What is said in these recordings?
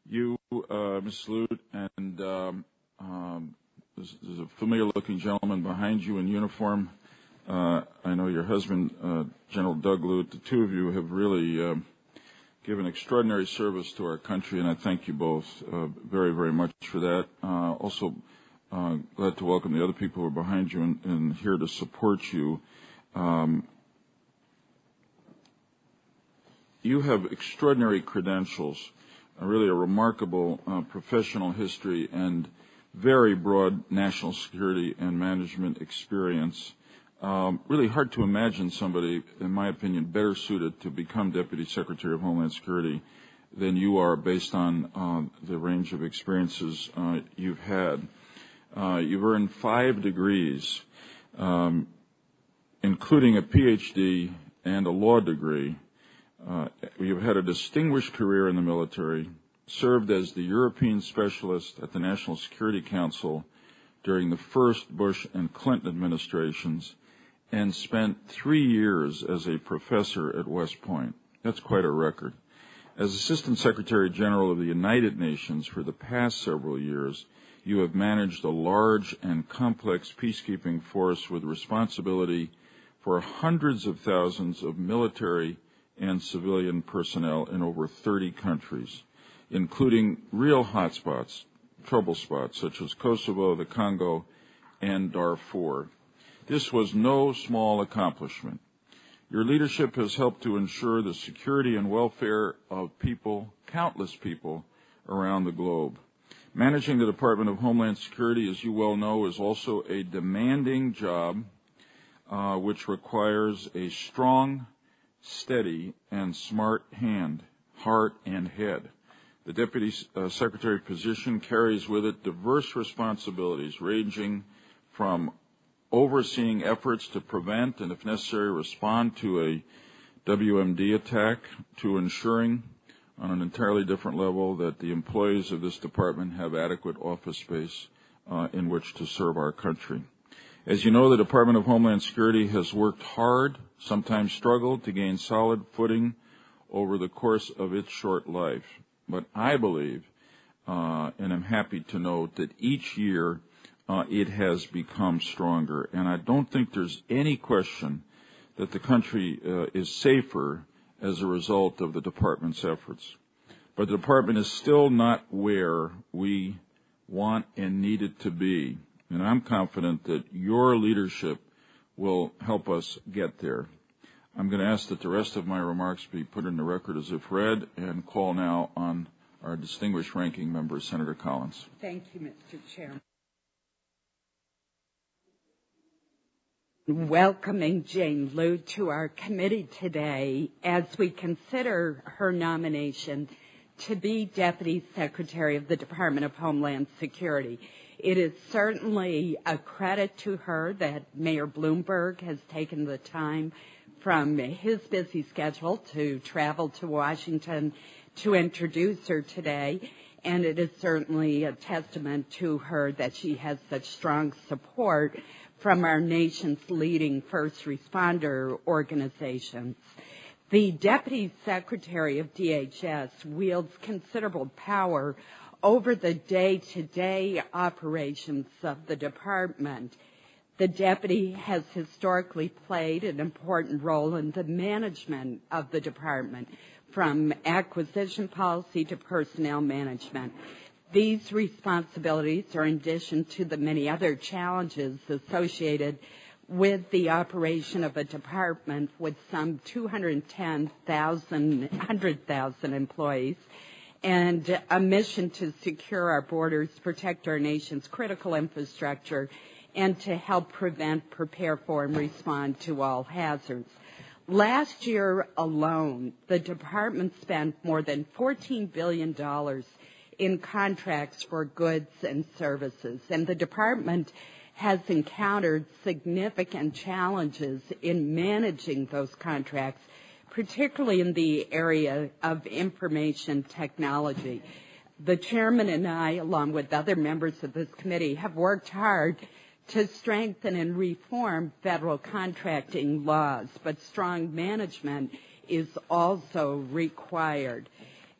You, Ms. Lute, and there's a familiar-looking gentleman behind you in uniform. I know your husband, General Doug Lute. The two of you have really given extraordinary service to our country, and I thank you both very, very much for that. Also, glad to welcome the other people who are behind you and here to support you. You have extraordinary credentials, really a remarkable professional history, and very broad national security and management experience. Really hard to imagine somebody, in my opinion, better suited to become Deputy Secretary of Homeland Security than you are based on the range of experiences you've had. You've earned 5 degrees, including a PhD and a law degree. You've had a distinguished career in the military, served as the European specialist at the National Security Council during the first Bush and Clinton administrations, and spent 3 years as a professor at West Point. That's quite a record. As Assistant Secretary General of the United Nations for the past several years, you have managed a large and complex peacekeeping force with responsibility for hundreds of thousands of military and civilian personnel in over 30 countries, including real hotspots, trouble spots, such as Kosovo, the Congo, and Darfur. This was no small accomplishment. Your leadership has helped to ensure the security and welfare of people, countless people, around the globe. Managing the Department of Homeland Security, as you well know, is also a demanding job, which requires a strong, steady, and smart hand, heart, and head. The Deputy Secretary position carries with it diverse responsibilities, ranging from overseeing efforts to prevent and, if necessary, respond to a WMD attack, to ensuring, on an entirely different level, that the employees of this department have adequate office space in which to serve our country. As you know, the Department of Homeland Security has worked hard, sometimes struggled, to gain solid footing over the course of its short life. But I believe, and I'm happy to note, that each year it has become stronger. And I don't think there's any question that the country is safer as a result of the department's efforts. But the department is still not where we want and need it to be. And I'm confident that your leadership will help us get there. I'm going to ask that the rest of my remarks be put in the record as if read, and call now on our distinguished ranking member, Senator Collins. Thank you, Mr. Chairman. Welcoming Jane Lute to our committee today as we consider her nomination to be Deputy Secretary of the Department of Homeland Security. It is certainly a credit to her that Mayor Bloomberg has taken the time from his busy schedule to travel to Washington to introduce her today, and it is certainly a testament to her that she has such strong support from our nation's leading first responder organizations. The Deputy Secretary of DHS wields considerable power over the day-to-day operations of the department. The deputy has historically played an important role in the management of the department, from acquisition policy to personnel management. These responsibilities are in addition to the many other challenges associated with the operation of a department with some 100,000 employees, and a mission to secure our borders, protect our nation's critical infrastructure, and to help prevent, prepare for, and respond to all hazards. Last year alone, the department spent more than $14 billion in contracts for goods and services, and the department has encountered significant challenges in managing those contracts, particularly in the area of information technology. The chairman and I, along with other members of this committee, have worked hard to strengthen and reform federal contracting laws, but strong management is also required.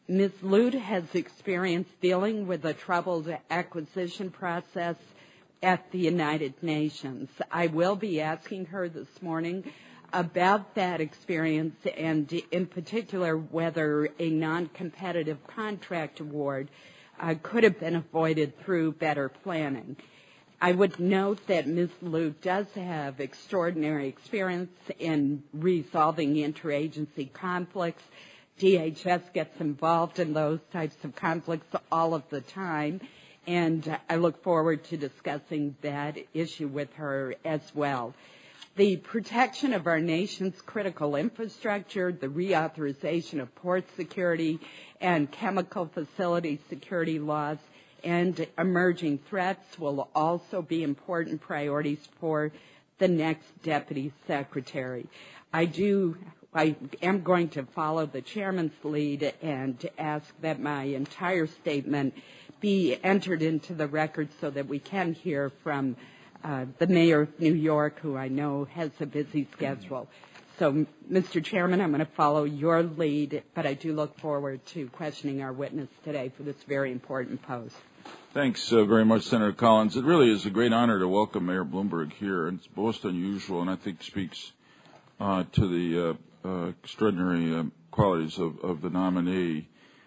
Ms. Lute has experience dealing with the troubled acquisition process at the United Nations. I will be asking her this morning about that experience and in particular whether a non-competitive contract award could have been avoided through better planning. I would note that Ms. Lute does have extraordinary experience in resolving interagency conflicts. DHS gets involved in those types of conflicts all of the time, and I look forward to discussing that issue with her as well. The protection of our nation's critical infrastructure, the reauthorization of port security and chemical facility security laws, and emerging threats will also be important priorities for the next Deputy Secretary. I am going to follow the Chairman's lead and ask that my entire statement be entered into the record so that we can hear from the Mayor of New York, who I know has a busy schedule. So, Mr. Chairman, I'm going to follow your lead, but I do look forward to questioning our witness today for this very important post. Thanks very much, Senator Collins. It really is a great honor to welcome Mayor Bloomberg here. It's most unusual and I think speaks to the extraordinary qualities of the nominee.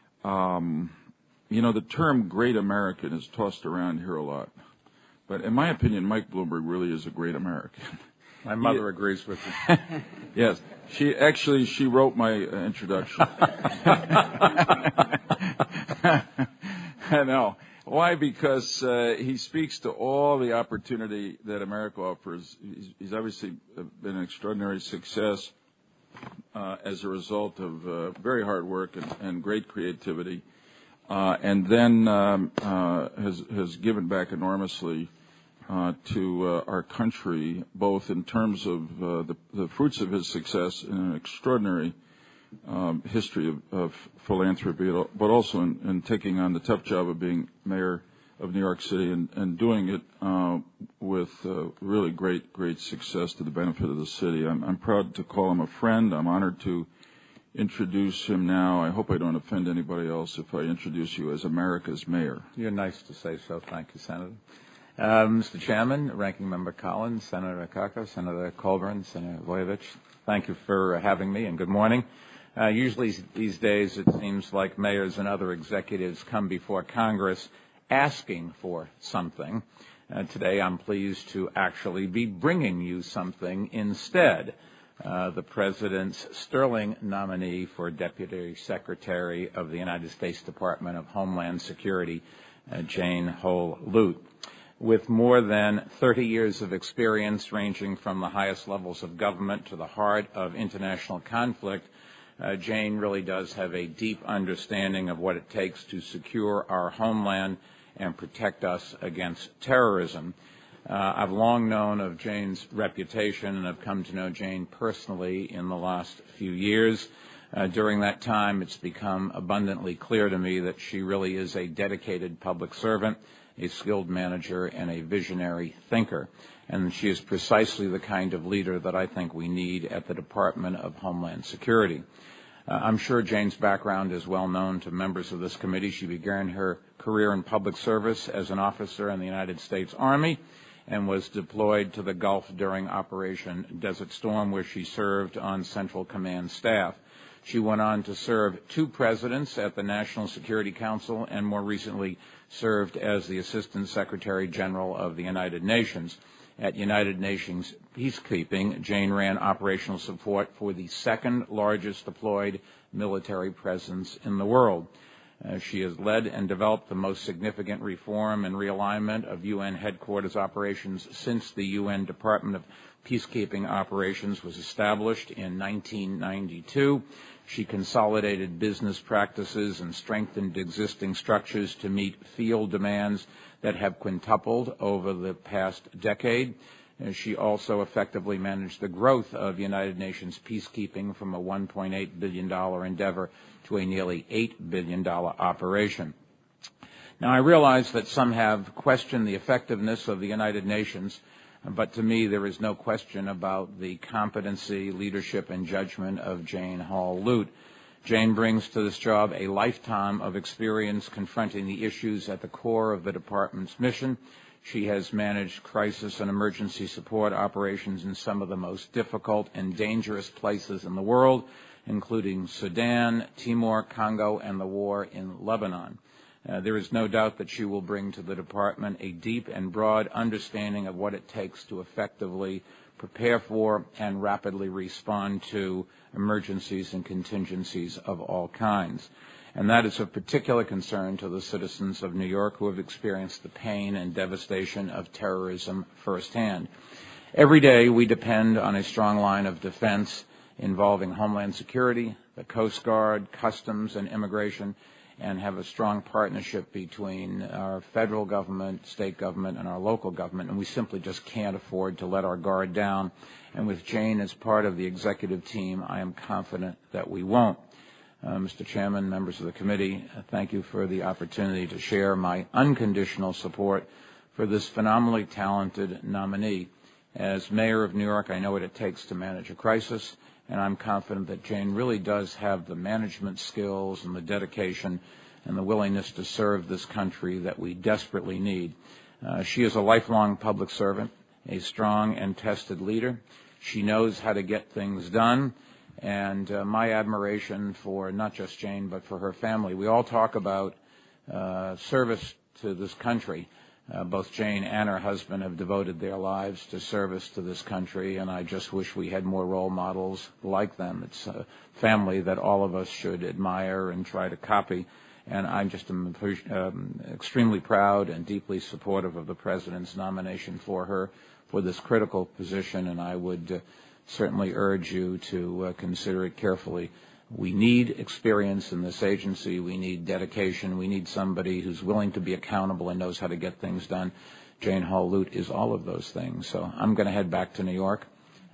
The term great American is tossed around here a lot. But in my opinion, Mike Bloomberg really is a great American. My mother agrees with you. Yes. She wrote my introduction. I know. Why? Because he speaks to all the opportunity that America offers. He's obviously been an extraordinary success as a result of very hard work and great creativity, and then has given back enormously to our country, both in terms of the fruits of his success in an extraordinary history of philanthropy, but also in taking on the tough job of being mayor of New York City and doing it with really great success to the benefit of the city. I'm proud to call him a friend. I'm honored to introduce him now. I hope I don't offend anybody else if I introduce you as America's mayor. You're nice to say so. Thank you, Senator. Mr. Chairman, Ranking Member Collins, Senator Akaka, Senator Colburn, Senator Voyevich, thank you for having me, and good morning. Usually these days it seems like mayors and other executives come before Congress asking for something. Today I'm pleased to actually be bringing you something instead. The President's sterling nominee for Deputy Secretary of the United States Department of Homeland Security, Jane Hull Lute. With more than 30 years of experience ranging from the highest levels of government to the heart of international conflict, Jane really does have a deep understanding of what it takes to secure our homeland and protect us against terrorism. I've long known of Jane's reputation and have come to know Jane personally in the last few years. During that time, it's become abundantly clear to me that she really is a dedicated public servant, a skilled manager, and a visionary thinker. And she is precisely the kind of leader that I think we need at the Department of Homeland Security. I'm sure Jane's background is well known to members of this committee. She began her career in public service as an officer in the United States Army and was deployed to the Gulf during Operation Desert Storm, where she served on Central Command staff. She went on to serve 2 presidents at the National Security Council and more recently served as the Assistant Secretary General of the United Nations. At United Nations peacekeeping, Jane ran operational support for the second largest deployed military presence in the world. She has led and developed the most significant reform and realignment of UN headquarters operations since the UN Department of Peacekeeping Operations was established in 1992. She consolidated business practices and strengthened existing structures to meet field demands that have quintupled over the past decade. She also effectively managed the growth of United Nations peacekeeping from a $1.8 billion endeavor to a nearly $8 billion operation. Now, I realize that some have questioned the effectiveness of the United Nations, but to me there is no question about the competency, leadership, and judgment of Jane Hull Lute. Jane brings to this job a lifetime of experience confronting the issues at the core of the department's mission. She has managed crisis and emergency support operations in some of the most difficult and dangerous places in the world, including Sudan, Timor, Congo, and the war in Lebanon. There is no doubt that she will bring to the department a deep and broad understanding of what it takes to effectively prepare for and rapidly respond to emergencies and contingencies of all kinds. And that is of particular concern to the citizens of New York who have experienced the pain and devastation of terrorism firsthand. Every day we depend on a strong line of defense involving Homeland Security, the Coast Guard, Customs, and Immigration, and have a strong partnership between our federal government, state government, and our local government, and we simply just can't afford to let our guard down. And with Jane as part of the executive team, I am confident that we won't. Mr. Chairman, members of the committee, thank you for the opportunity to share my unconditional support for this phenomenally talented nominee. As mayor of New York, I know what it takes to manage a crisis, and I'm confident that Jane really does have the management skills and the dedication and the willingness to serve this country that we desperately need. She is a lifelong public servant, a strong and tested leader. She knows how to get things done, and my admiration for not just Jane but for her family. We all talk about service to this country. Both Jane and her husband have devoted their lives to service to this country, and I just wish we had more role models like them. It's a family that all of us should admire and try to copy, and I'm just extremely proud and deeply supportive of the President's nomination for her for this critical position, and I would certainly urge you to consider it carefully. We need experience in this agency. We need dedication. We need somebody who's willing to be accountable and knows how to get things done. Jane Hall Lute is all of those things. So I'm going to head back to New York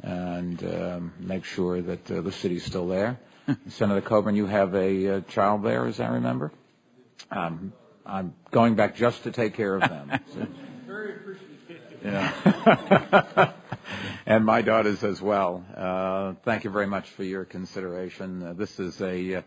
and make sure that the city's still there. Senator Coburn, you have a child there, as I remember. I'm going back just to take care of them. So. Very appreciative. Yeah. And my daughters as well. Thank you very much for your consideration. This is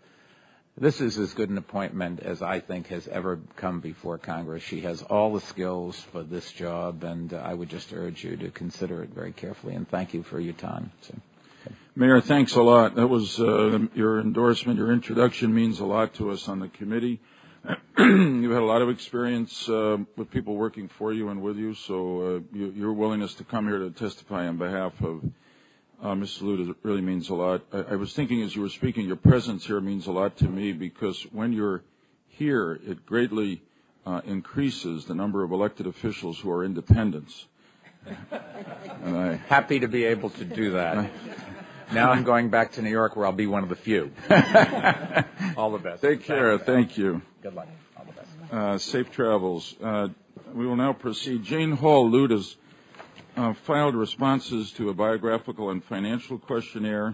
as good an appointment as I think has ever come before Congress. She has all the skills for this job, and I would just urge you to consider it very carefully. And thank you for your time. So, okay. Mayor, thanks a lot. That was your endorsement. Your introduction means a lot to us on the committee. You've had a lot of experience with people working for you and with you, so your willingness to come here to testify on behalf of Mrs. Lute really means a lot. I was thinking as you were speaking, your presence here means a lot to me because when you're here, it greatly increases the number of elected officials who are independents. And happy to be able to do that. Now I'm going back to New York where I'll be one of the few. All the best. Take care. Thank you. Good luck. All the best. Safe travels. We will now proceed. Jane Hall Lute has filed responses to a biographical and financial questionnaire,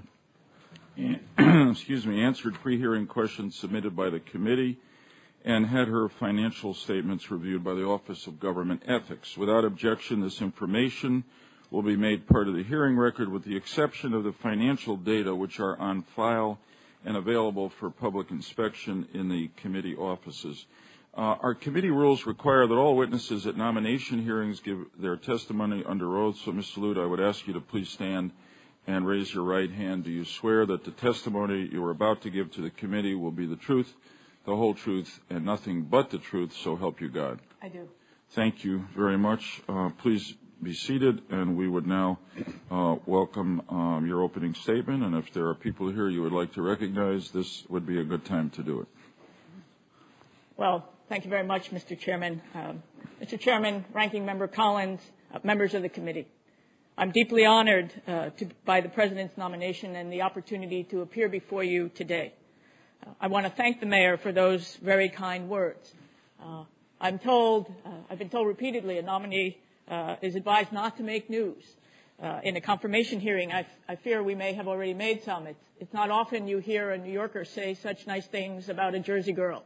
answered pre-hearing questions submitted by the committee, and had her financial statements reviewed by the Office of Government Ethics. Without objection, this information will be made part of the hearing record with the exception of the financial data which are on file and available for public inspection in the committee offices. Our committee rules require that all witnesses at nomination hearings give their testimony under oath. So, Mr. Lute, I would ask you to please stand and raise your right hand. Do you swear that the testimony you are about to give to the committee will be the truth, the whole truth, and nothing but the truth, so help you God? I do. Thank you very much. Please be seated, and we would now welcome your opening statement. And if there are people here you would like to recognize, this would be a good time to do it. Well, thank you very much, Mr. Chairman. Mr. Chairman, Ranking Member Collins, members of the committee. I'm deeply honored by the President's nomination and the opportunity to appear before you today. I want to thank the Mayor for those very kind words. I've been told repeatedly a nominee is advised not to make news. In a confirmation hearing, I fear we may have already made some. It's not often you hear a New Yorker say such nice things about a Jersey girl.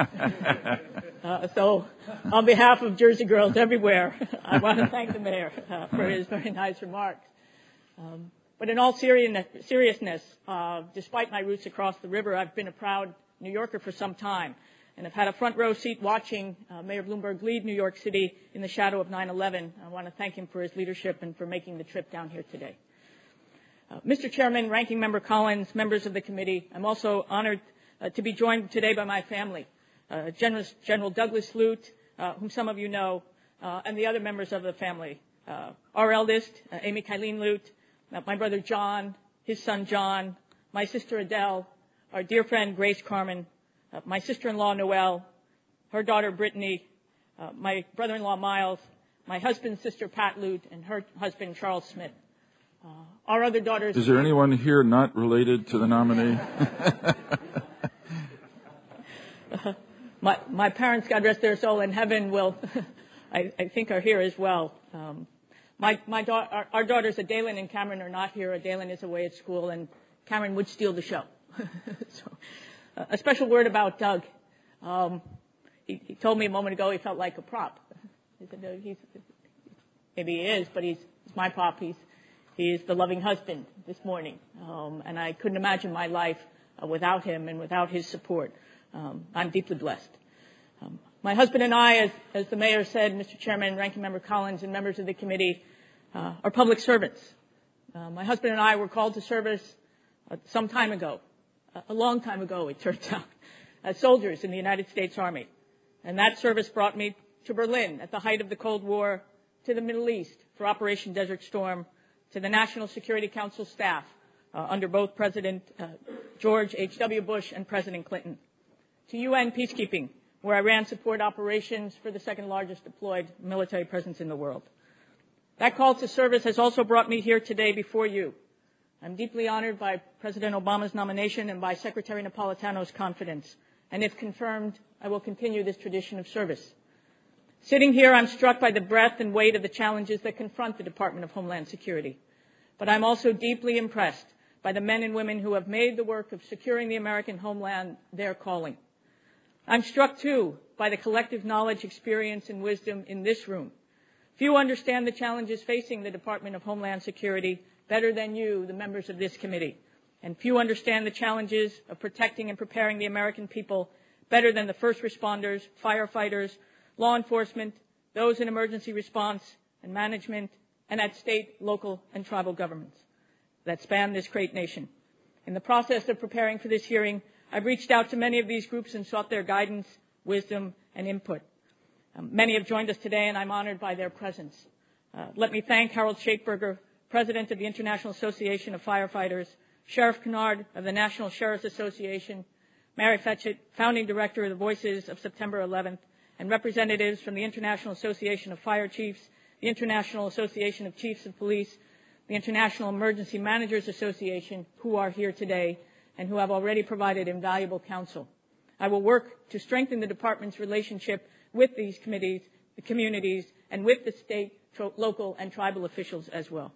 So on behalf of Jersey girls everywhere, I want to thank the Mayor for his very nice remarks. But in all seriousness, despite my roots across the river, I've been a proud New Yorker for some time, and I've had a front row seat watching Mayor Bloomberg lead New York City in the shadow of 9/11. I want to thank him for his leadership and for making the trip down here today. Mr. Chairman, Ranking Member Collins, members of the committee, I'm also honored to be joined today by my family, General Douglas Lute, whom some of you know, and the other members of the family. Our eldest, Amy Kylene Lute, my brother John, his son John, my sister Adele, our dear friend Grace Carmen, my sister-in-law Noelle, her daughter Brittany, my brother-in-law Miles, my husband's sister Pat Lute, and her husband Charles Smith. Our other daughters. Is there anyone here not related to the nominee? My parents, God rest their soul in heaven, will, I think, are here as well. Our daughters Adalyn and Cameron are not here. Adalyn is away at school, and Cameron would steal the show. So, a special word about Doug. He told me a moment ago he felt like a prop. He said, maybe he is, but he's my prop. He is the loving husband this morning, and I couldn't imagine my life without him and without his support. I'm deeply blessed. My husband and I, as the mayor said, Mr. Chairman, Ranking Member Collins, and members of the committee, are public servants. My husband and I were called to service some time ago, a long time ago, it turns out, as soldiers in the United States Army. And that service brought me to Berlin at the height of the Cold War, to the Middle East for Operation Desert Storm, to the National Security Council staff under both President George H.W. Bush and President Clinton, to UN peacekeeping, where I ran support operations for the second largest deployed military presence in the world. That call to service has also brought me here today before you. I'm deeply honored by President Obama's nomination and by Secretary Napolitano's confidence. And if confirmed, I will continue this tradition of service. Sitting here, I'm struck by the breadth and weight of the challenges that confront the Department of Homeland Security. But I'm also deeply impressed by the men and women who have made the work of securing the American homeland their calling. I'm struck, too, by the collective knowledge, experience, and wisdom in this room. Few understand the challenges facing the Department of Homeland Security better than you, the members of this committee. And few understand the challenges of protecting and preparing the American people better than the first responders, firefighters, law enforcement, those in emergency response and management, and at state, local, and tribal governments that span this great nation. In the process of preparing for this hearing, I've reached out to many of these groups and sought their guidance, wisdom, and input. Many have joined us today, and I'm honored by their presence. Let me thank Harold Schaeferger, President of the International Association of Firefighters, Sheriff Kennard of the National Sheriff's Association, Mary Fetchett, Founding Director of the Voices of September 11th, and representatives from the International Association of Fire Chiefs, the International Association of Chiefs of Police, the International Emergency Managers Association, who are here today and who have already provided invaluable counsel. I will work to strengthen the department's relationship with these committees, the communities, and with the state, local, and tribal officials as well.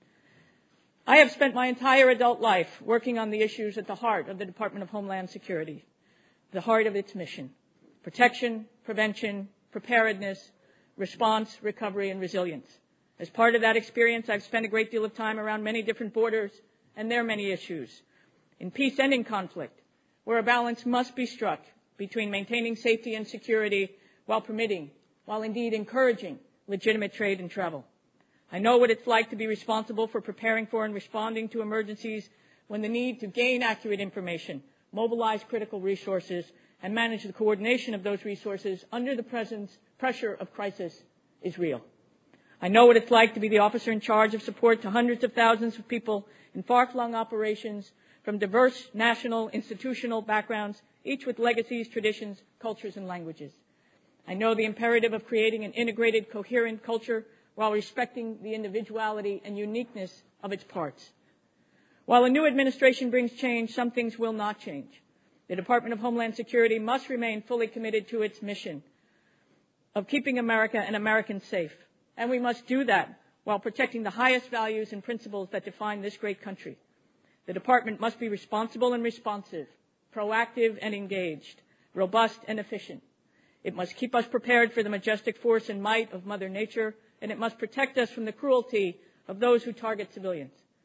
I have spent my entire adult life working on the issues at the heart of the Department of Homeland Security, the heart of its mission: protection, prevention, preparedness, response, recovery, and resilience. As part of that experience, I've spent a great deal of time around many different borders and their many issues. In peace-ending conflict, where a balance must be struck between maintaining safety and security while permitting, while indeed encouraging, legitimate trade and travel. I know what it's like to be responsible for preparing for and responding to emergencies when the need to gain accurate information, mobilize critical resources, and manage the coordination of those resources under the pressure of crisis is real. I know what it's like to be the officer in charge of support to hundreds of thousands of people in far-flung operations from diverse national, institutional backgrounds, each with legacies, traditions, cultures, and languages. I know the imperative of creating an integrated, coherent culture while respecting the individuality and uniqueness of its parts. While a new administration brings change, some things will not change. The Department of Homeland Security must remain fully committed to its mission of keeping America and Americans safe. And we must do that while protecting the highest values and principles that define this great country. The department must be responsible and responsive, proactive and engaged, robust and efficient. It must keep us prepared for the majestic force and might of Mother Nature, and it must protect us from the cruelty of those who target civilians.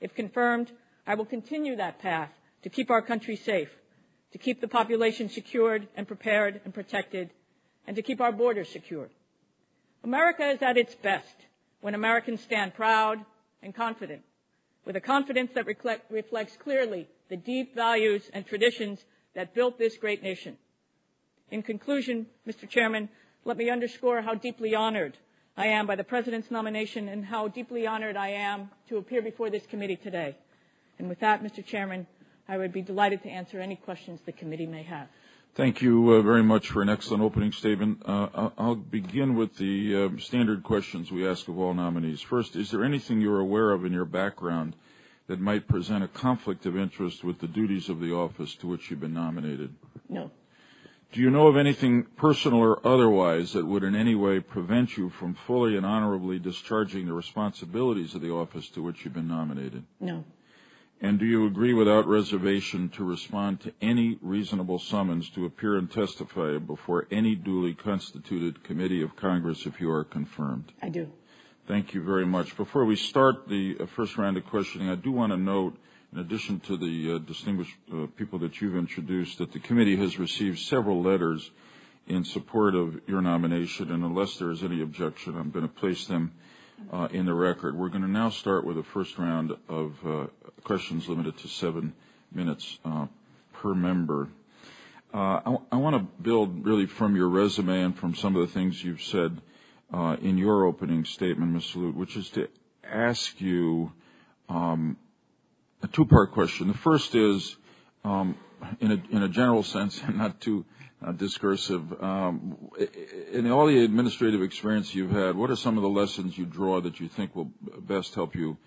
If confirmed, I will continue that path to keep our country safe, to keep the population secured and prepared and protected, and to keep our borders secure. America is at its best when Americans stand proud and confident, with a confidence that reflects clearly the deep values and traditions that built this great nation. In conclusion, Mr. Chairman, let me underscore how deeply honored I am by the President's nomination and how deeply honored I am to appear before this committee today. And with that, Mr. Chairman, I would be delighted to answer any questions the committee may have. Thank you very much for an excellent opening statement. I'll begin with the standard questions we ask of all nominees. First, is there anything you're aware of in your background that might present a conflict of interest with the duties of the office to which you've been nominated? No. Do you know of anything personal or otherwise that would in any way prevent you from fully and honorably discharging the responsibilities of the office to which you've been nominated? No. And do you agree without reservation to respond to any reasonable summons to appear and testify before any duly constituted committee of Congress if you are confirmed? I do. Thank you very much. Before we start the first round of questioning, I do want to note, in addition to the distinguished people that you've introduced, that the committee has received several letters in support of your nomination, and unless there is any objection, I'm going to place them in the record. We're going to now start with the first round of questions limited to 7 minutes per member. I want to build really from your resume and from some of the things you've said in your opening statement, Ms. Salute, which is to ask you a two-part question. The first is, in a general sense, and not too discursive, in all the administrative experience you've had, what are some of the lessons you draw that you think will best help you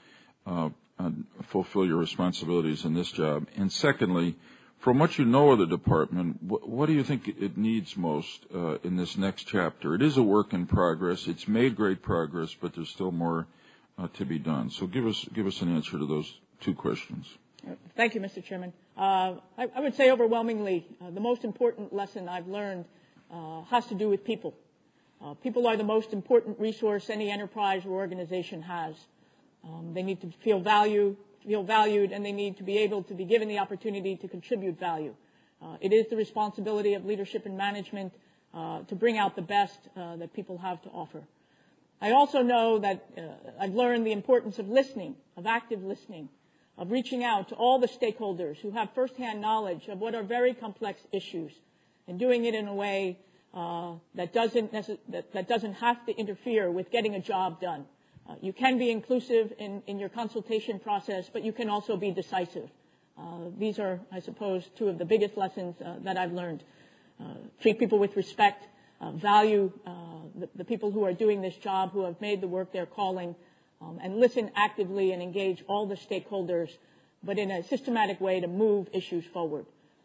fulfill your responsibilities in this job? And secondly, from what you know of the department, what do you think it needs most in this next chapter? It is a work in progress. It's made great progress, but there's still more to be done. So give us an answer to those two questions. Thank you, Mr. Chairman. I would say overwhelmingly the most important lesson I've learned has to do with people. People are the most important resource any enterprise or organization has. They need to feel valued, and they need to be able to be given the opportunity to contribute value. It is the responsibility of leadership and management to bring out the best that people have to offer. I also know that I've learned the importance of listening, of active listening, of reaching out to all the stakeholders who have firsthand knowledge of what are very complex issues, and doing it in a way that doesn't have to interfere with getting a job done. You can be inclusive in your consultation process, but you can also be decisive. These are, I suppose, two of the biggest lessons that I've learned. Treat people with respect, value the people who are doing this job, who have made the work their calling, and listen actively and engage all the stakeholders, but in a systematic way to move issues forward.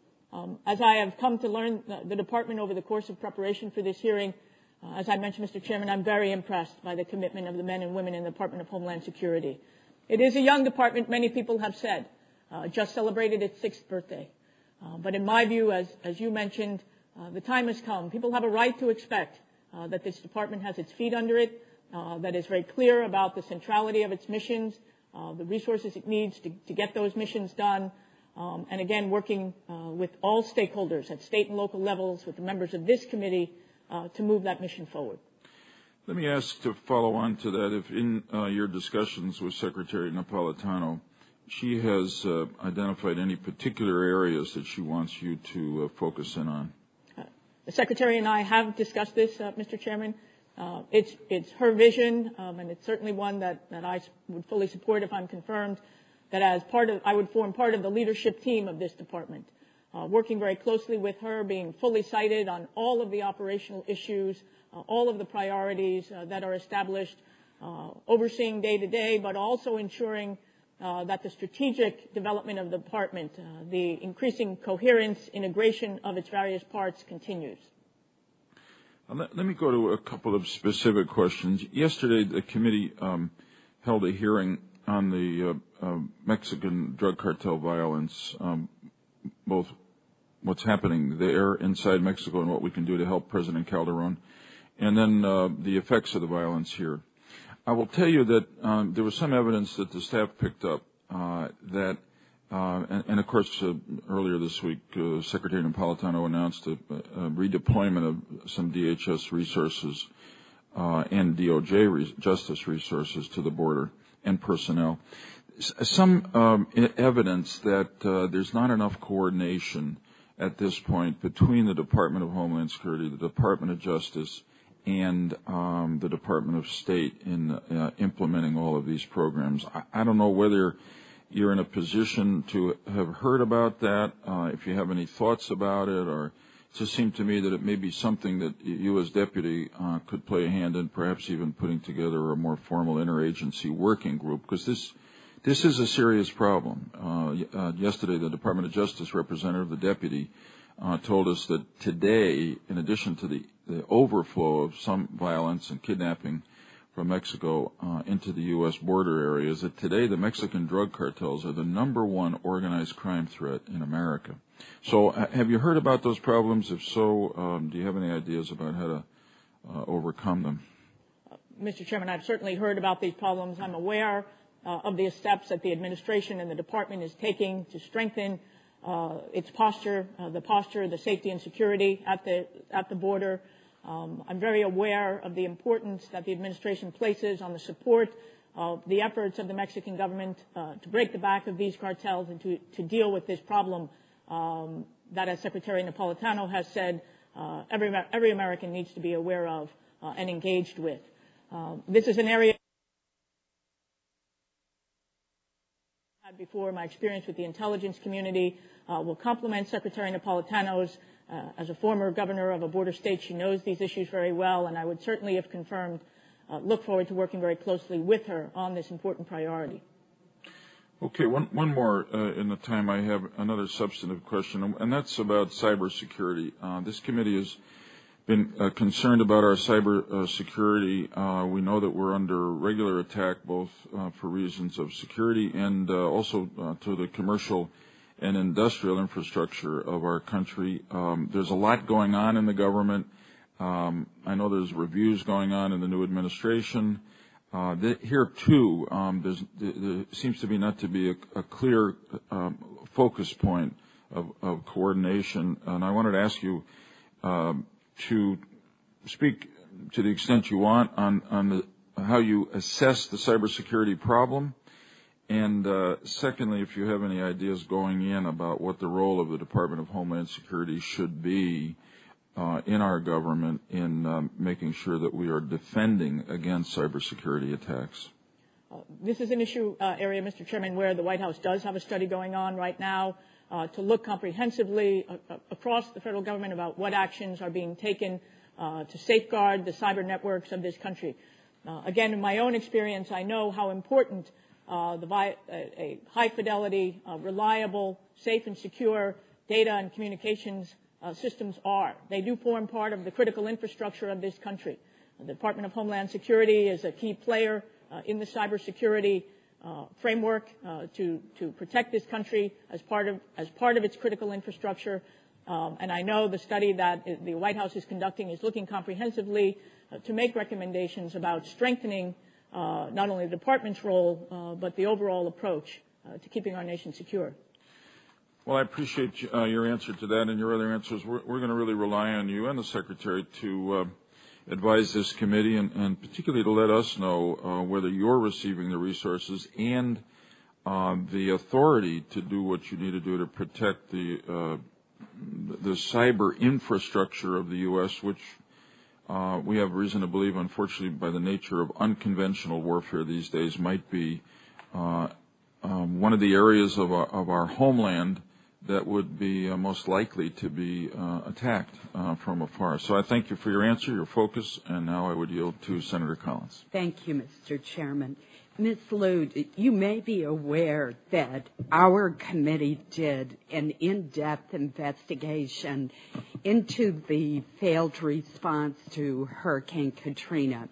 As I have come to learn the department over the course of preparation for this hearing, as I mentioned, Mr. Chairman, I'm very impressed by the commitment of the men and women in the Department of Homeland Security. It is a young department, many people have said, just celebrated its 6th birthday. But in my view, as you mentioned, the time has come. People have a right to expect that this department has its feet under it, that is very clear about the centrality of its missions, the resources it needs to get those missions done, and again, working with all stakeholders at state and local levels, with the members of this committee, to move that mission forward. Let me ask to follow on to that, if in your discussions with Secretary Napolitano, she has identified any particular areas that she wants you to focus in on. The Secretary and I have discussed this, Mr. Chairman. It's her vision, and it's certainly one that I would fully support if I'm confirmed, that I would form part of the leadership team of this department, working very closely with her, being fully cited on all of the operational issues, all of the priorities that are established, overseeing day to day, but also ensuring that the strategic development of the department, the increasing coherence, integration of its various parts continues. Let me go to a couple of specific questions. Yesterday, the committee held a hearing on the Mexican drug cartel violence, both what's happening there inside Mexico and what we can do to help President Calderon, and then the effects of the violence here. I will tell you that there was some evidence that the staff picked up and of course, earlier this week, Secretary Napolitano announced a redeployment of some DHS resources and DOJ justice resources to the border and personnel. Some evidence that there's not enough coordination at this point between the Department of Homeland Security, the Department of Justice, and the Department of State in implementing all of these programs. I don't know whether you're in a position to have heard about that, if you have any thoughts about it, or it just seemed to me that it may be something that you as deputy could play a hand in, perhaps even putting together a more formal interagency working group, because this is a serious problem. Yesterday, the Department of Justice representative, the deputy, told us that today, in addition to the overflow of some violence and kidnapping from Mexico into the U.S. border areas, that today the Mexican drug cartels are the number one organized crime threat in America. So have you heard about those problems? If so, do you have any ideas about how to overcome them? Mr. Chairman, I've certainly heard about these problems. I'm aware of the steps that the administration and the department is taking to strengthen its posture, the safety and security at the border. I'm very aware of the importance that the administration places on the support of the efforts of the Mexican government to break the back of these cartels and to deal with this problem that, as Secretary Napolitano has said, every American needs to be aware of and engaged with. This is an area I had before. My experience with the intelligence community will complement Secretary Napolitano's. As a former governor of a border state, she knows these issues very well, and I would certainly, if confirmed, look forward to working very closely with her on this important priority. Okay, one more in the time I have, another substantive question, and that's about cybersecurity. This committee has been concerned about our cyber security. We know that we're under regular attack, both for reasons of security and also to the commercial and industrial infrastructure of our country. There's a lot going on in the government. I know there's reviews going on in the new administration. Here, too, there seems to be not to be a clear focus point of coordination. And I wanted to ask you to speak to the extent you want on how you assess the cybersecurity problem. And secondly, if you have any ideas going in about what the role of the Department of Homeland Security should be in our government in making sure that we are defending against cybersecurity attacks. This is an area, Mr. Chairman, where the White House does have a study going on right now to look comprehensively across the federal government about what actions are being taken to safeguard the cyber networks of this country. Again, in my own experience, I know how important a high-fidelity, reliable, safe and secure data and communications systems are. They do form part of the critical infrastructure of this country. The Department of Homeland Security is a key player in the cybersecurity framework to protect this country as part of its critical infrastructure. And I know the study that the White House is conducting is looking comprehensively to make recommendations about strengthening not only the department's role, but the overall approach to keeping our nation secure. Well, I appreciate your answer to that and your other answers. We're going to really rely on you and the Secretary to advise this committee and particularly to let us know whether you're receiving the resources and the authority to do what you need to do to protect the cyber infrastructure of the U.S., which we have reason to believe, unfortunately, by the nature of unconventional warfare these days, might be one of the areas of our homeland that would be most likely to be attacked from afar. So I thank you for your answer, your focus, and now I would yield to Senator Collins. Thank you, Mr. Chairman. Ms. Lude, you may be aware that our committee did an in-depth investigation into the failed response to Hurricane Katrina.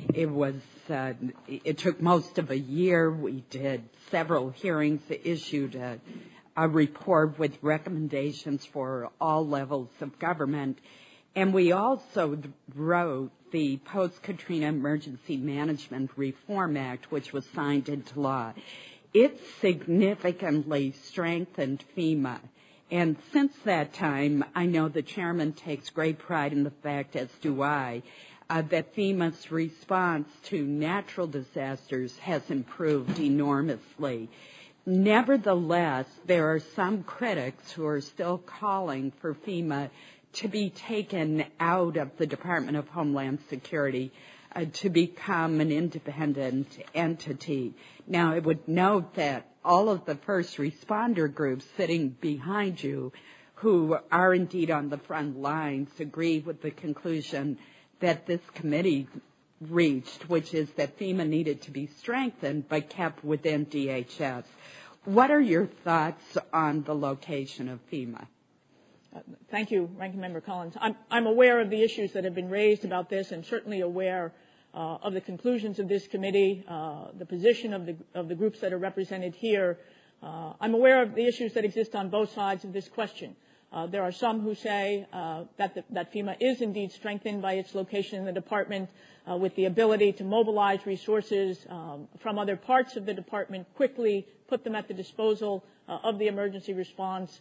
It took most of a year. We did several hearings, issued a report with recommendations for all levels of government. And we also wrote the Post-Katrina Emergency Management Reform Act, which was signed into law. It significantly strengthened FEMA. And since that time, I know the chairman takes great pride in the fact, as do I, that FEMA's response to natural disasters has improved enormously. Nevertheless, there are some critics who are still calling for FEMA to be taken out of the Department of Homeland Security to become an independent entity. Now, I would note that all of the first responder groups sitting behind you, who are indeed on the front lines, agree with the conclusion that this committee reached, which is that FEMA needed to be strengthened but kept within DHS. What are your thoughts on the location of FEMA? Thank you, Ranking Member Collins. I'm aware of the issues that have been raised about this, and certainly aware of the conclusions of this committee, the position of the groups that are represented here. I'm aware of the issues that exist on both sides of this question. There are some who say that FEMA is indeed strengthened by its location in the department, with the ability to mobilize resources from other parts of the department, quickly put them at the disposal of the emergency response,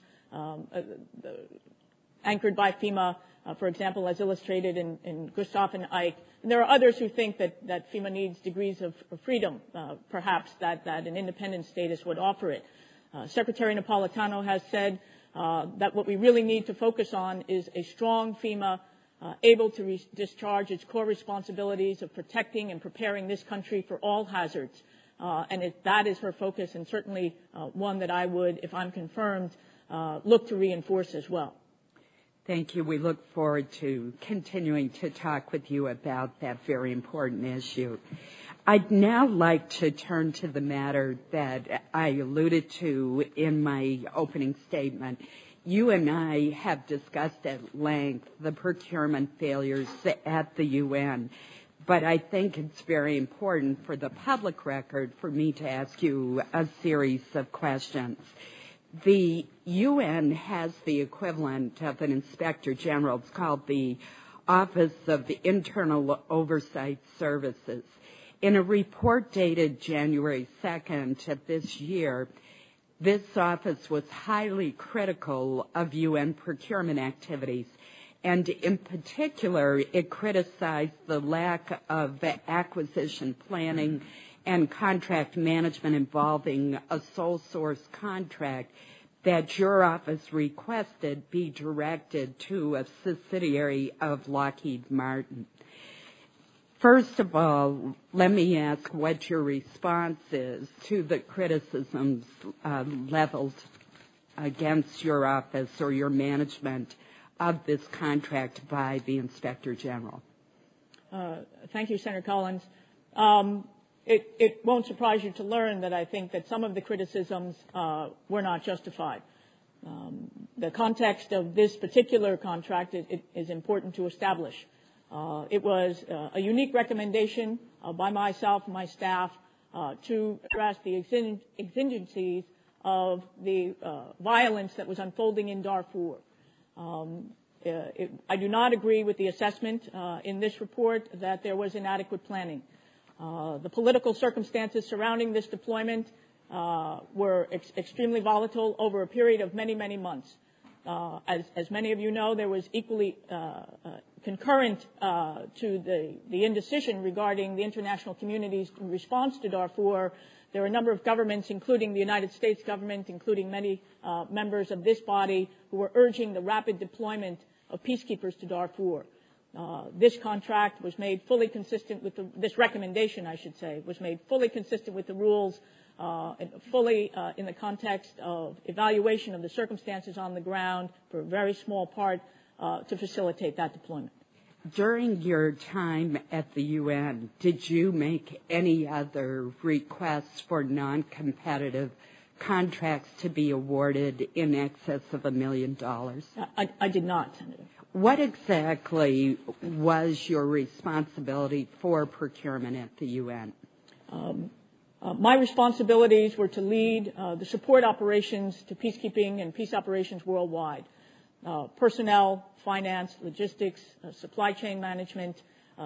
anchored by FEMA, for example, as illustrated in Gustav and Ike. And there are others who think that FEMA needs degrees of freedom, perhaps that an independent status would offer it. Secretary Napolitano has said that what we really need to focus on is a strong FEMA able to discharge its core responsibilities of protecting and preparing this country for all hazards. And that is her focus, and certainly one that I would, if I'm confirmed, look to reinforce as well. Thank you. We look forward to continuing to talk with you about that very important issue. I'd now like to turn to the matter that I alluded to in my opening statement. You and I have discussed at length the procurement failures at the UN, but I think it's very important for the public record for me to ask you a series of questions. The UN has the equivalent of an inspector general. It's called the Office of the Internal Oversight Services. In a report dated January 2nd of this year, this office was highly critical of UN procurement activities, and in particular, it criticized the lack of acquisition planning and contract management involving a sole source contract that your office requested be directed to a subsidiary of Lockheed Martin. First of all, let me ask what your response is to the criticisms leveled against your office or your management of this contract by the Inspector General. Thank you, Senator Collins. It won't surprise you to learn that I think that some of the criticisms were not justified. The context of this particular contract is important to establish. It was a unique recommendation by myself and my staff to address the exigencies of the violence that was unfolding in Darfur. I do not agree with the assessment in this report that there was inadequate planning. The political circumstances surrounding this deployment were extremely volatile over a period of many, many months. As many of you know, there was equally concurrent to the indecision regarding the international community's response to Darfur. There are a number of governments, including the United States government, including many members of this body, who were urging the rapid deployment of peacekeepers to Darfur. This contract was made fully consistent with this recommendation, I should say, was made fully consistent with the rules and fully in the context of evaluation of the circumstances on the ground for a very small part to facilitate that deployment. During your time at the UN, did you make any other requests for non-competitive contracts to be awarded in excess of $1 million? I did not, Senator. What exactly was your responsibility for procurement at the UN? My responsibilities were to lead the support operations to peacekeeping and peace operations worldwide. Personnel, finance, logistics, supply chain management,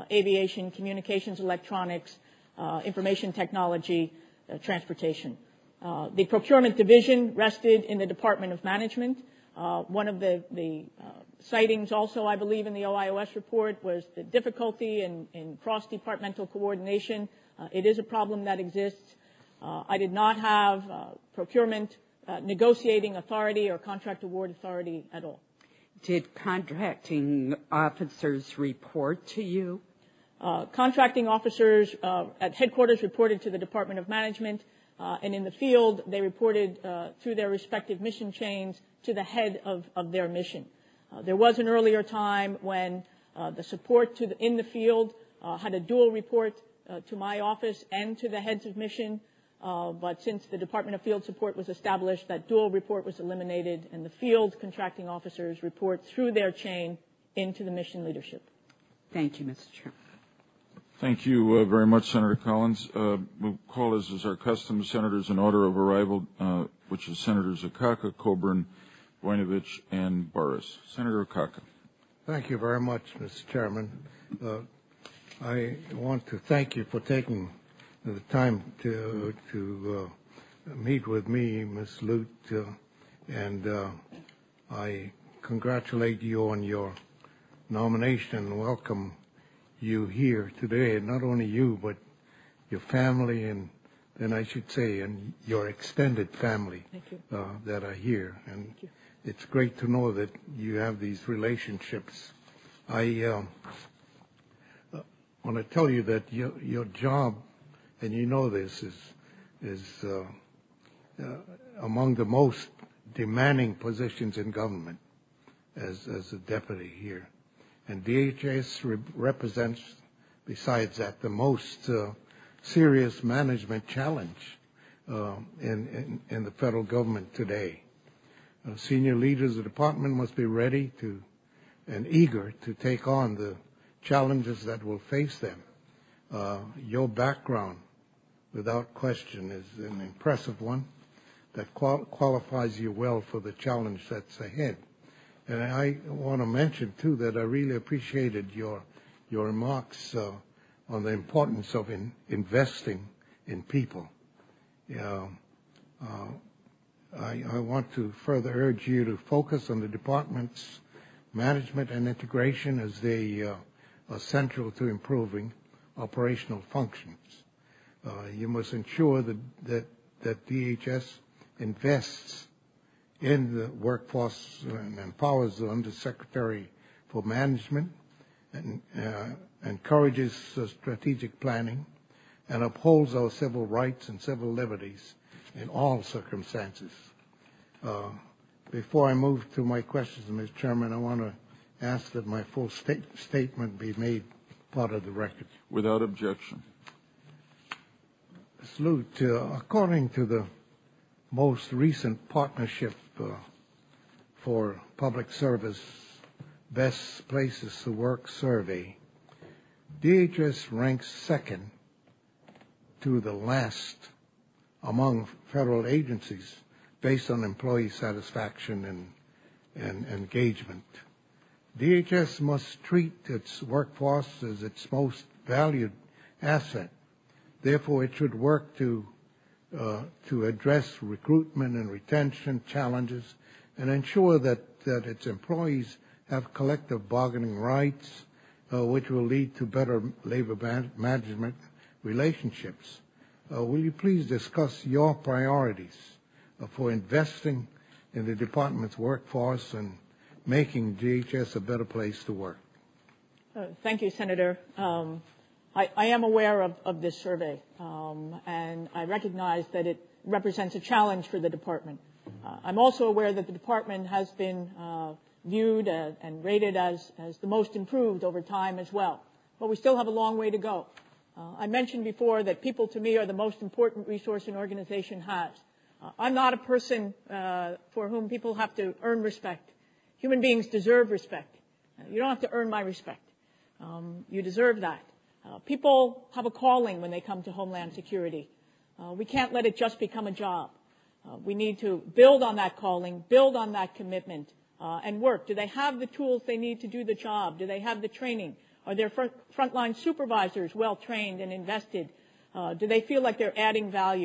aviation, communications, electronics, information technology, transportation. The procurement division rested in the Department of Management. One of the sightings also, I believe, in the OIOS report was the difficulty in cross-departmental coordination. It is a problem that exists. I did not have procurement negotiating authority or contract award authority at all. Did contracting officers report to you? Contracting officers at headquarters reported to the Department of Management, and in the field they reported through their respective mission chains to the head of their mission. There was an earlier time when the support in the field had a dual report to my office and to the heads of mission, but since the Department of Field Support was established, that dual report was eliminated, and the field contracting officers report through their chain into the mission leadership. Thank you, Mr. Chairman. Thank you very much, Senator Collins. We'll call, as is our custom, senators in order of arrival, which is Senators Akaka, Coburn, Voinovich, and Burris. Senator Akaka. Thank you very much, Mr. Chairman. I want to thank you for taking the time to meet with me, Ms. Lute, and I congratulate you on your nomination and welcome you here today. Not only you, but your family, and then I should say, and your extended family that are here. And it's great to know that you have these relationships. I want to tell you that your job, and you know this, is among the most demanding positions in government as a deputy here. And DHS represents, besides that, the most serious management challenge in the federal government today. Senior leaders of the department must be ready to and eager to take on the challenges that will face them. Your background, without question, is an impressive one that qualifies you well for the challenge that's ahead. And I want to mention, too, that I really appreciated your remarks on the importance of investing in people. I want to further urge you to focus on the department's management and integration, as they are central to improving operational functions. You must ensure that DHS invests in the workforce and empowers the Undersecretary for Management and encourages strategic planning and upholds our civil rights and civil liberties in all circumstances. Before I move to my questions, Mr. Chairman, I want to ask that my full statement be made part of the record. Without objection. Ms. Lute, according to the most recent Partnership for Public Service Best Places to Work survey, DHS ranks second to the last among federal agencies based on employee satisfaction and engagement. DHS must treat its workforce as its most valued asset. Therefore, it should work to address recruitment and retention challenges and ensure that its employees have collective bargaining rights, which will lead to better labor management relationships. Will you please discuss your priorities for investing in the department's workforce and making DHS a better place to work? Thank you, Senator. I am aware of this survey, and I recognize that it represents a challenge for the department. I'm also aware that the department has been viewed and rated as the most improved over time as well. But we still have a long way to go. I mentioned before that people, to me, are the most important resource an organization has. I'm not a person for whom people have to earn respect. Human beings deserve respect. You don't have to earn my respect. You deserve that. People have a calling when they come to Homeland Security. We can't let it just become a job. We need to build on that calling, build on that commitment, and work. Do they have the tools they need to do the job? Do they have the training? Are their frontline supervisors well trained and invested? Do they feel like they're adding value?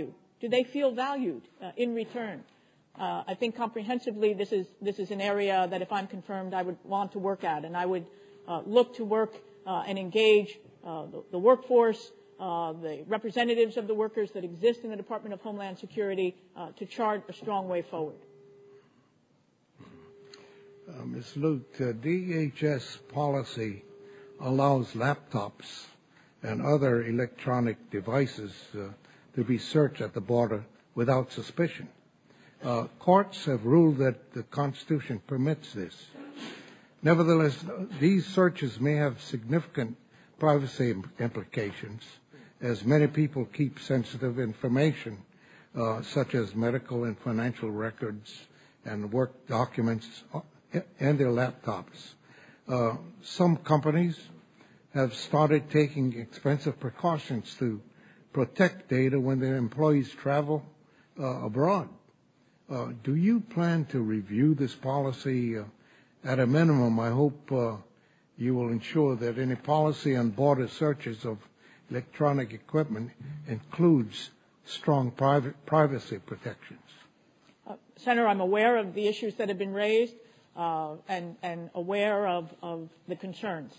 Do they feel valued in return? I think comprehensively this is an area that if I'm confirmed I would want to work at, and I would look to work and engage the workforce, the representatives of the workers that exist in the Department of Homeland Security to chart a strong way forward. Ms. Lute, DHS policy allows laptops and other electronic devices to be searched at the border without suspicion. Courts have ruled that the Constitution permits this. Nevertheless, these searches may have significant privacy implications, as many people keep sensitive information, such as medical and financial records and work documents and their laptops. Some companies have started taking expensive precautions to protect data when their employees travel abroad. Do you plan to review this policy? At a minimum, I hope you will ensure that any policy on border searches of electronic equipment includes strong privacy protections. Senator, I'm aware of the issues that have been raised and aware of the concerns.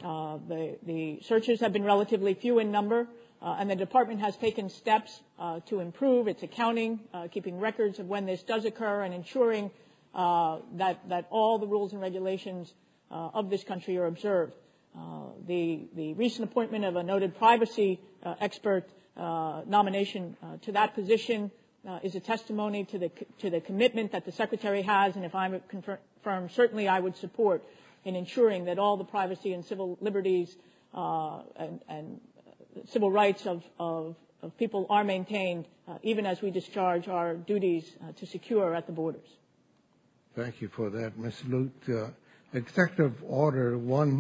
The searches have been relatively few in number, and the department has taken steps to improve its accounting, keeping records of when this does occur, and ensuring that all the rules and regulations of this country are observed. The recent appointment of a noted privacy expert nomination to that position is a testimony to the commitment that the Secretary has, and if I'm confirmed, certainly I would support in ensuring that all the privacy and civil liberties and civil rights of people are maintained, even as we discharge our duties to secure at the borders. Thank you for that, Ms. Lute. Executive Order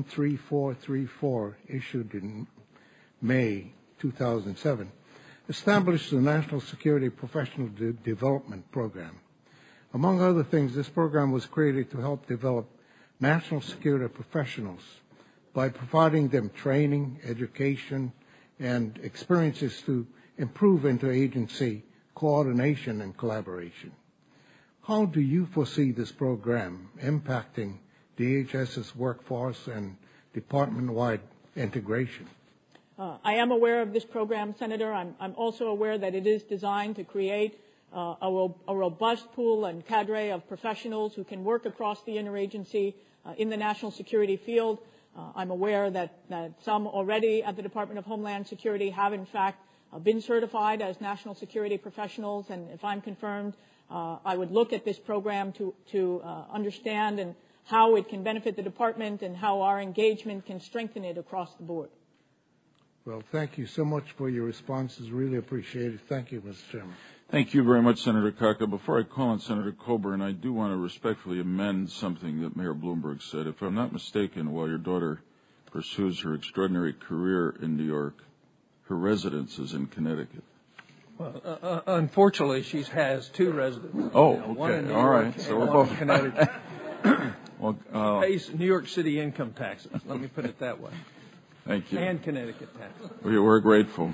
13434, issued in May 2007, established the National Security Professional Development Program. Among other things, this program was created to help develop national security professionals by providing them training, education, and experiences to improve interagency coordination and collaboration. How do you foresee this program impacting DHS's workforce and department-wide integration? I am aware of this program, Senator. I'm also aware that it is designed to create a robust pool and cadre of professionals who can work across the interagency in the national security field. I'm aware that some already at the Department of Homeland Security have, in fact, been certified as national security professionals, and if I'm confirmed, I would look at this program to understand and how it can benefit the department and how our engagement can strengthen it across the board. Well, thank you so much for your responses. Really appreciate it. Thank you, Mr. Chairman. Thank you very much, Senator Kaka. Before I call on Senator Coburn, I do want to respectfully amend something that Mayor Bloomberg said. If I'm not mistaken, while your daughter pursues her extraordinary career in New York, her residence is in Connecticut. Well, unfortunately, she has two residences. Oh, okay. One in New All York right. and So we're one both in Connecticut. Well, Pays New York City income taxes. Let me put it that way. Thank you. And Connecticut taxes. We're grateful.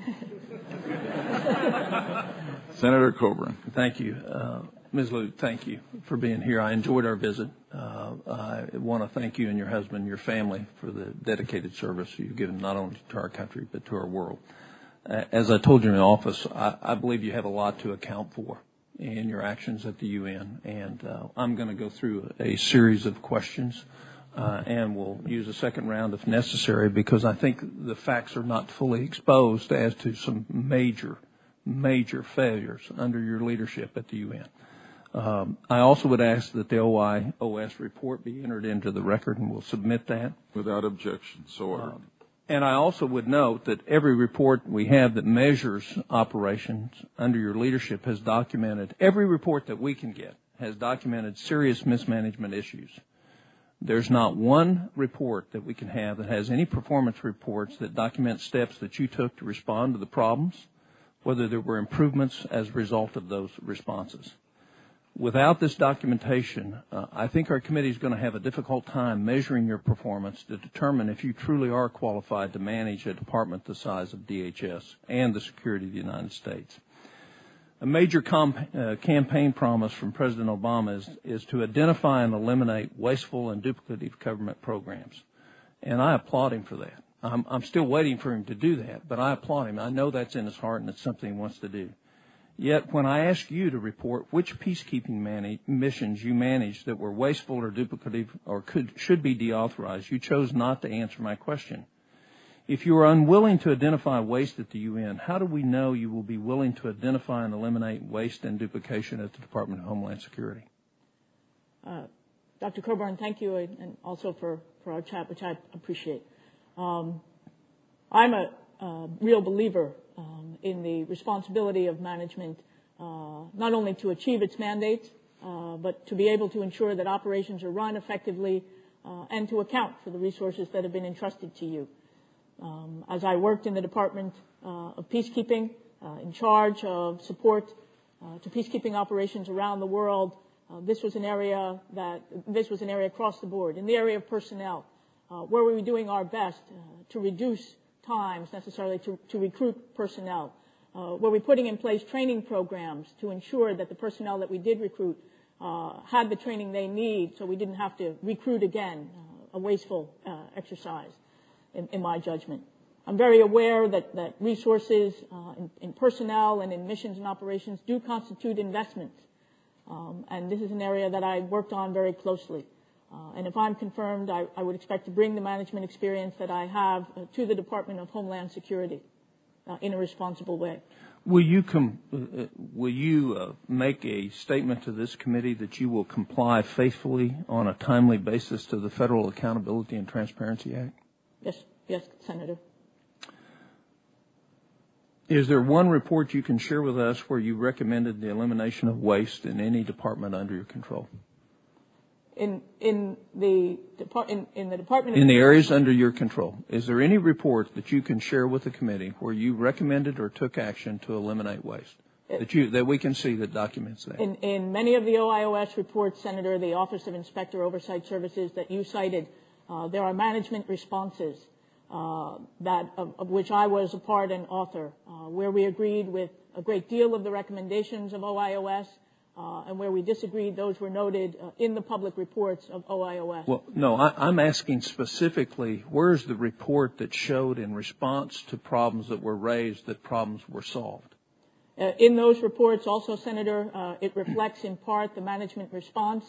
Senator Coburn. Thank you. Ms. Lute, thank you for being here. I enjoyed our visit. I want to thank you and your husband and your family for the dedicated service you've given not only to our country but to our world. As I told you in the office, I believe you have a lot to account for in your actions at the UN, and I'm going to go through a series of questions, and we'll use a second round if necessary, because I think the facts are not fully exposed as to some major failures under your leadership at the UN. I also would ask that the OIOS report be entered into the record, and we'll submit that. Without objection. So ordered. And I also would note that every report we have that measures operations under your leadership has documented, every report that we can get has documented serious mismanagement issues. There's not one report that we can have that has any performance reports that document steps that you took to respond to the problems, whether there were improvements as a result of those responses. Without this documentation, I think our committee is going to have a difficult time measuring your performance to determine if you truly are qualified to manage a department the size of DHS and the security of the United States. A major campaign promise from President Obama is to identify and eliminate wasteful and duplicative government programs. And I applaud him for that. I'm still waiting for him to do that, but I applaud him. I know that's in his heart and it's something he wants to do. Yet when I ask you to report which peacekeeping missions you managed that were wasteful or duplicative or should be deauthorized, you chose not to answer my question. If you are unwilling to identify waste at the UN, how do we know you will be willing to identify and eliminate waste and duplication at the Department of Homeland Security? Dr. Coburn, thank you, and also for our chat, which I appreciate. I'm a real believer in the responsibility of management, not only to achieve its mandates, but to be able to ensure that operations are run effectively and to account for the resources that have been entrusted to you. As I worked in the Department of Peacekeeping, in charge of support to peacekeeping operations around the world, this was an area across the board. In the area of personnel, where we were doing our best to reduce times necessarily to recruit personnel, were we putting in place training programs to ensure that the personnel that we did recruit had the training they need so we didn't have to recruit again, a wasteful exercise in my judgment. I'm very aware that resources in personnel and in missions and operations do constitute investments. And this is an area that I worked on very closely. And if I'm confirmed, I would expect to bring the management experience that I have to the Department of Homeland Security in a responsible way. Will you make a statement to this committee that you will comply faithfully on a timely basis to the Federal Accountability and Transparency Act? Yes, Senator. Is there one report you can share with us where you recommended the elimination of waste in any department under your control? In the Department in the areas under your control, is there any report that you can share with the committee where you recommended or took action to eliminate waste that we can see that documents that? In many of the OIOS reports, Senator, the Office of Inspector Oversight Services that you cited, there are management responses of which I was a part and author, where we agreed with a great deal of the recommendations of OIOS. And where we disagreed, those were noted in the public reports of OIOS. Well, no, I'm asking specifically, where's the report that showed in response to problems that were raised that problems were solved? In those reports also, Senator, it reflects in part the management response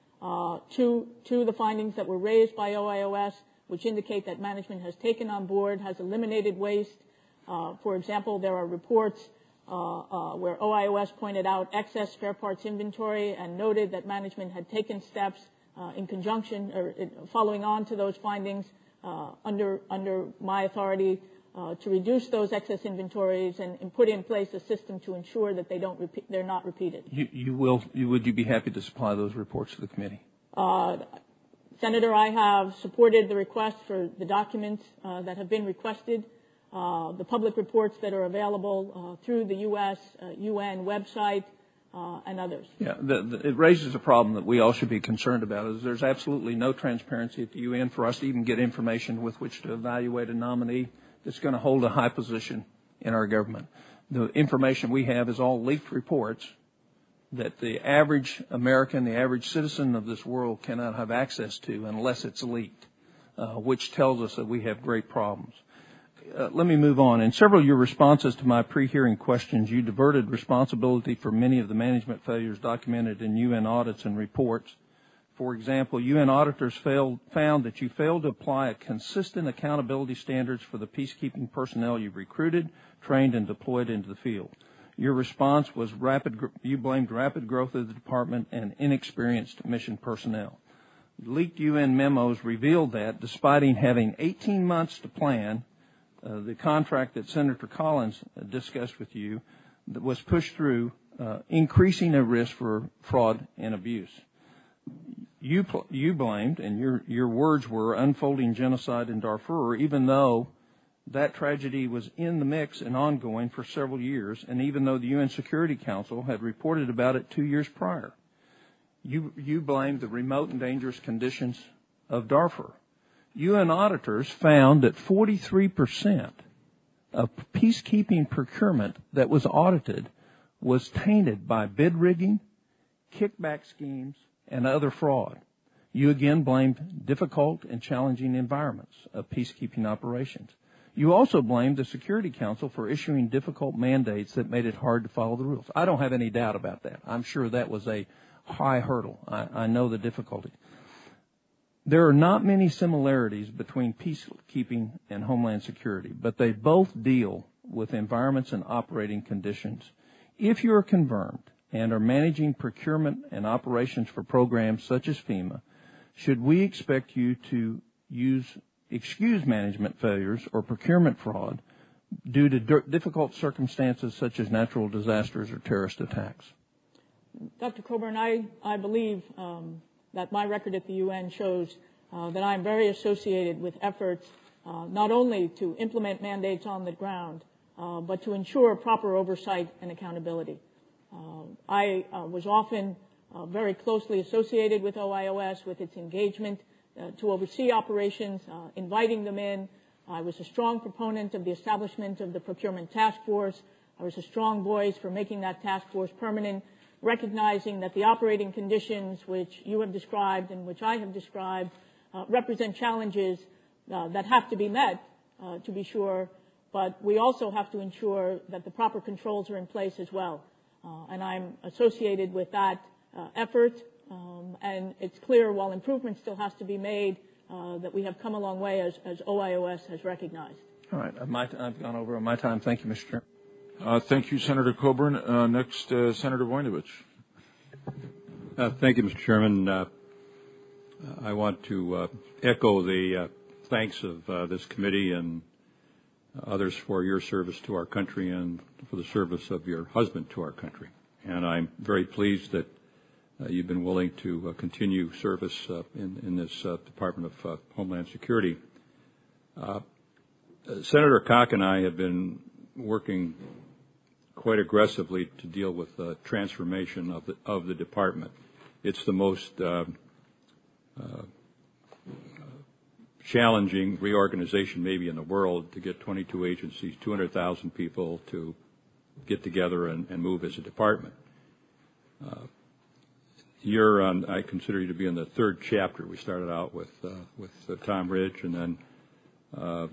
to the findings that were raised by OIOS, which indicate that management has taken on board, has eliminated waste. For example, there are reports where OIOS pointed out excess spare parts inventory and noted that management had taken steps in conjunction or following on to those findings under my authority to reduce those excess inventories and put in place a system to ensure that they're not repeated. Would you be happy to supply those reports to the committee? Senator, I have supported the request for the documents that have been requested. The public reports that are available through the U.S. UN website and others. Yeah, it raises a problem that we all should be concerned about. Is there's absolutely no transparency at the UN for us to even get information with which to evaluate a nominee that's going to hold a high position in our government. The information we have is all leaked reports that the average American, the average citizen of this world cannot have access to unless it's leaked, which tells us that we have great problems. Let me move on. In several of your responses to my pre-hearing questions, you diverted responsibility for many of the management failures documented in UN audits and reports. For example, UN auditors found that you failed to apply a consistent accountability standards for the peacekeeping personnel you recruited, trained, and deployed into the field. Your response was you blamed rapid growth of the department and inexperienced mission personnel. Leaked UN memos revealed that, despite having 18 months to plan, the contract that Senator Collins discussed with you that was pushed through, increasing a risk for fraud and abuse. You blamed, and your words were, unfolding genocide in Darfur, even though that tragedy was in the mix and ongoing for several years, and even though the UN Security Council had reported about it 2 years prior. You blamed the remote and dangerous conditions of Darfur. UN auditors found that 43% of peacekeeping procurement that was audited was tainted by bid rigging, kickback schemes, and other fraud. You again blamed difficult and challenging environments of peacekeeping operations. You also blamed the Security Council for issuing difficult mandates that made it hard to follow the rules. I don't have any doubt about that. I'm sure that was a high hurdle. I know the difficulty. There are not many similarities between peacekeeping and Homeland Security, but they both deal with environments and operating conditions. If you are confirmed and are managing procurement and operations for programs such as FEMA, should we expect you to excuse management failures or procurement fraud due to difficult circumstances such as natural disasters or terrorist attacks? Dr. Coburn, I believe that my record at the UN shows that I'm very associated with efforts not only to implement mandates on the ground, but to ensure proper oversight and accountability. I was often very closely associated with OIOS, with its engagement to oversee operations, inviting them in. I was a strong proponent of the establishment of the procurement task force. I was a strong voice for making that task force permanent, recognizing that the operating conditions which you have described and which I have described represent challenges that have to be met, to be sure, but we also have to ensure that the proper controls are in place as well. And I'm associated with that effort, and it's clear, while improvement still has to be made, that we have come a long way as OIOS has recognized. All right. I've gone over on my time. Thank you, Mr. Chairman. Thank you, Senator Coburn. Next, Senator Voinovich. Thank you, Mr. Chairman. I want to echo the thanks of this committee and others for your service to our country and for the service of your husband to our country. And I'm very pleased that you've been willing to continue service in this Department of Homeland Security. Senator Koch and I have been working quite aggressively to deal with the transformation of the department. It's the most challenging reorganization maybe in the world, to get 22 agencies, 200,000 people to get together and move as a department. I consider you to be in the third chapter. We started out with Tom Ridge, and then our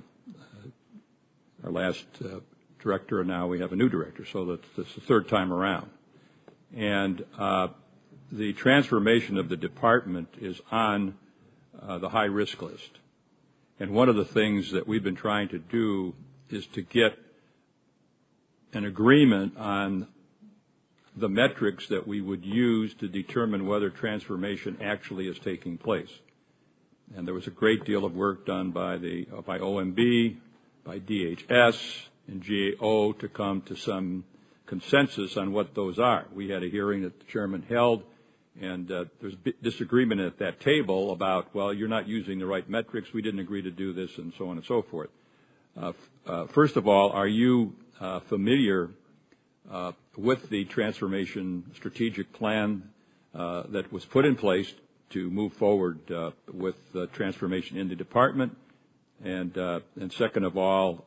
last director, and now we have a new director. So that's the third time around. And the transformation of the department is on the high risk list. And one of the things that we've been trying to do is to get an agreement on the metrics that we would use to determine whether transformation actually is taking place. And there was a great deal of work done by OMB, by DHS, and GAO to come to some consensus on what those are. We had a hearing that the chairman held, and there's disagreement at that table about, well, you're not using the right metrics, we didn't agree to do this, and so on and so forth. First of all, are you familiar with the transformation strategic plan that was put in place to move forward with transformation in the department? And second of all,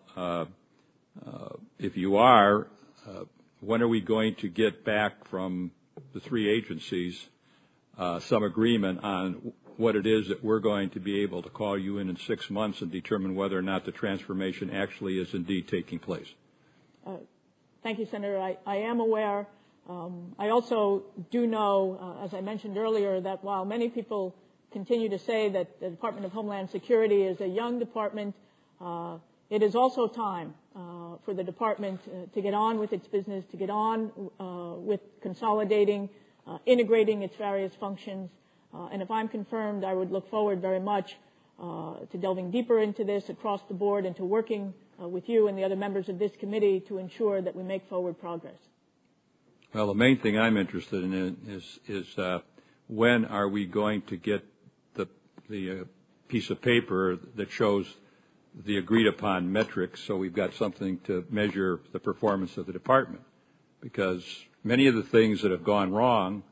if you are, when are we going to get back from the three agencies some agreement on what it is that we're going to be able to call you in 6 months and determine whether or not the transformation actually is indeed taking place? Thank you, Senator. I am aware. I also do know, as I mentioned earlier, that while many people continue to say that the Department of Homeland Security is a young department, it is also time for the department to get on with its business, to get on with consolidating, integrating its various functions. And if I'm confirmed, I would look forward very much to delving deeper into this across the board and to working with you and the other members of this committee to ensure that we make forward progress. Well, the main thing I'm interested in is when are we going to get the piece of paper that shows the agreed upon metrics, so we've got something to measure the performance of the department? Because many of the things that have gone wrong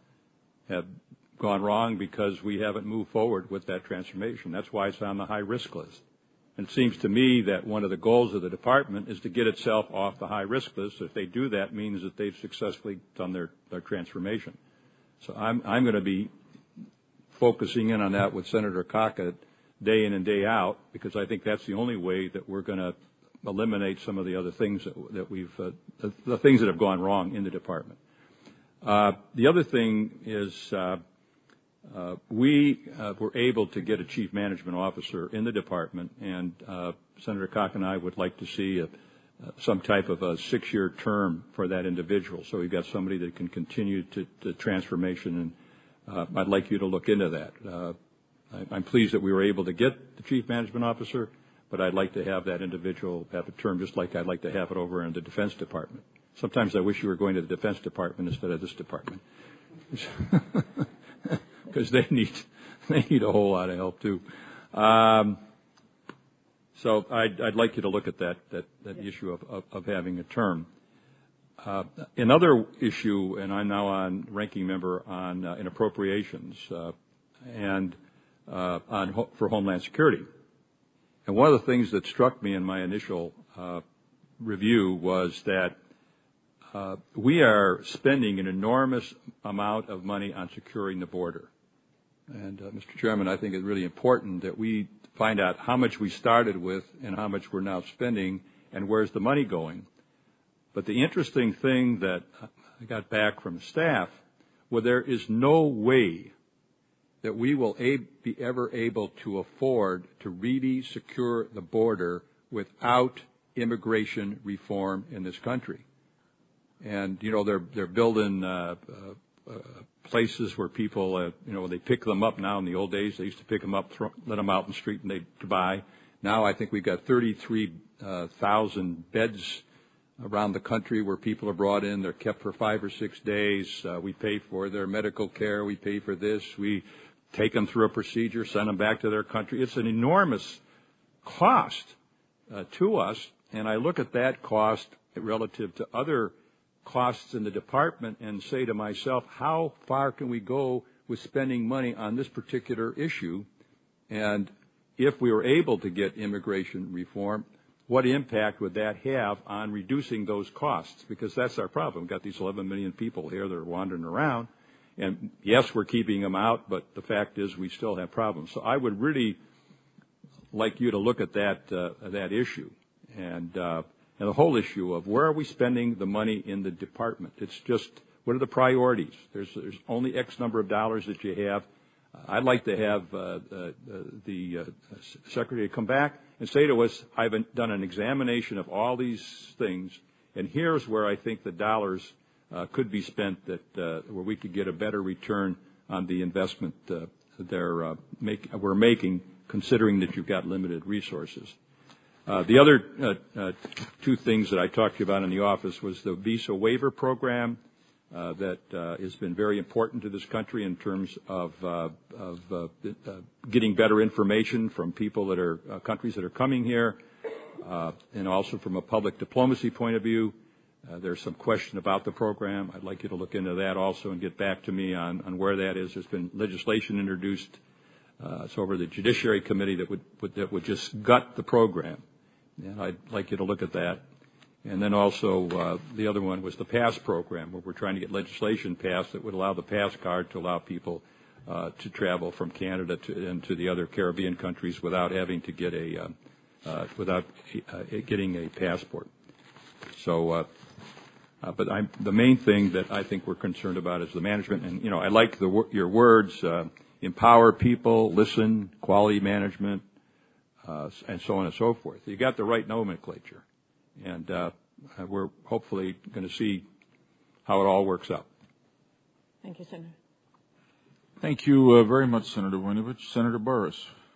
because we haven't moved forward with that transformation. That's why it's on the high risk list. And it seems to me that one of the goals of the department is to get itself off the high risk list. If they do that, it means that they've successfully done their transformation. So I'm going to be focusing in on that with Senator Kaka day in and day out, because I think that's the only way that we're going to eliminate some of the other things that we've the things that have gone wrong in the department. The other thing is we were able to get a chief management officer in the department, and Senator Kaka and I would like to see some type of a 6-year term for that individual. So we've got somebody that can continue to transformation, and I'd like you to look into that. I'm pleased that we were able to get the chief management officer, but I'd like to have that individual have a term just like I'd like to have it over in the Defense Department. Sometimes I wish you were going to the Defense Department instead of this department, because they need a whole lot of help too. So I'd like you to look at that issue of having a term. Another issue, and I'm now on ranking member on in appropriations and for Homeland Security. And one of the things that struck me in my initial review was that we are spending an enormous amount of money on securing the border. And, Mr. Chairman, I think it's really important that we find out how much we started with and how much we're now spending and where's the money going. But the interesting thing that I got back from staff, well, there is no way that we will be ever able to afford to really secure the border without immigration reform in this country. And, you know, they're building places where people, they pick them up now. In the old days, they used to pick them up, let them out in the street, and they'd buy. Now I think we've got 33,000 beds around the country where people are brought in. They're kept for 5 or 6 days. We pay for their medical care. We pay for this. We take them through a procedure, send them back to their country. It's an enormous cost to us, and I look at that cost relative to other costs in the department and say to myself, how far can we go with spending money on this particular issue? And if we were able to get immigration reform, what impact would that have on reducing those costs? Because that's our problem. We've got these 11 million people here that are wandering around. And yes, we're keeping them out, but the fact is we still have problems. So I would really like you to look at that issue and the whole issue of where are we spending the money in the department. It's just, what are the priorities? There's only X number of dollars that you have. I'd like to have the secretary come back and say to us, I've done an examination of all these things, and here's where I think the dollars could be spent where we could get a better return on the investment we're making, considering that you've got limited resources. The other two things that I talked to you about in the office was the visa waiver program that has been very important to this country in terms of getting better information from people that are countries that are coming here, and also from a public diplomacy point of view. There's some question about the program. I'd like you to look into that also and get back to me on where that is. There's been legislation introduced. It's over the Judiciary Committee that would just gut the program, and I'd like you to look at that. And then also the other one was the PASS program, where we're trying to get legislation passed that would allow the PASS card to allow people to travel from Canada into the other Caribbean countries without having to get getting a passport. So, but the main thing that I think we're concerned about is the management. And I like your words: empower people, listen, quality management, and so on and so forth. You got the right nomenclature. And we're hopefully going to see how it all works out. Thank you, Senator. Thank you very much, Senator Winovich. Senator Burris.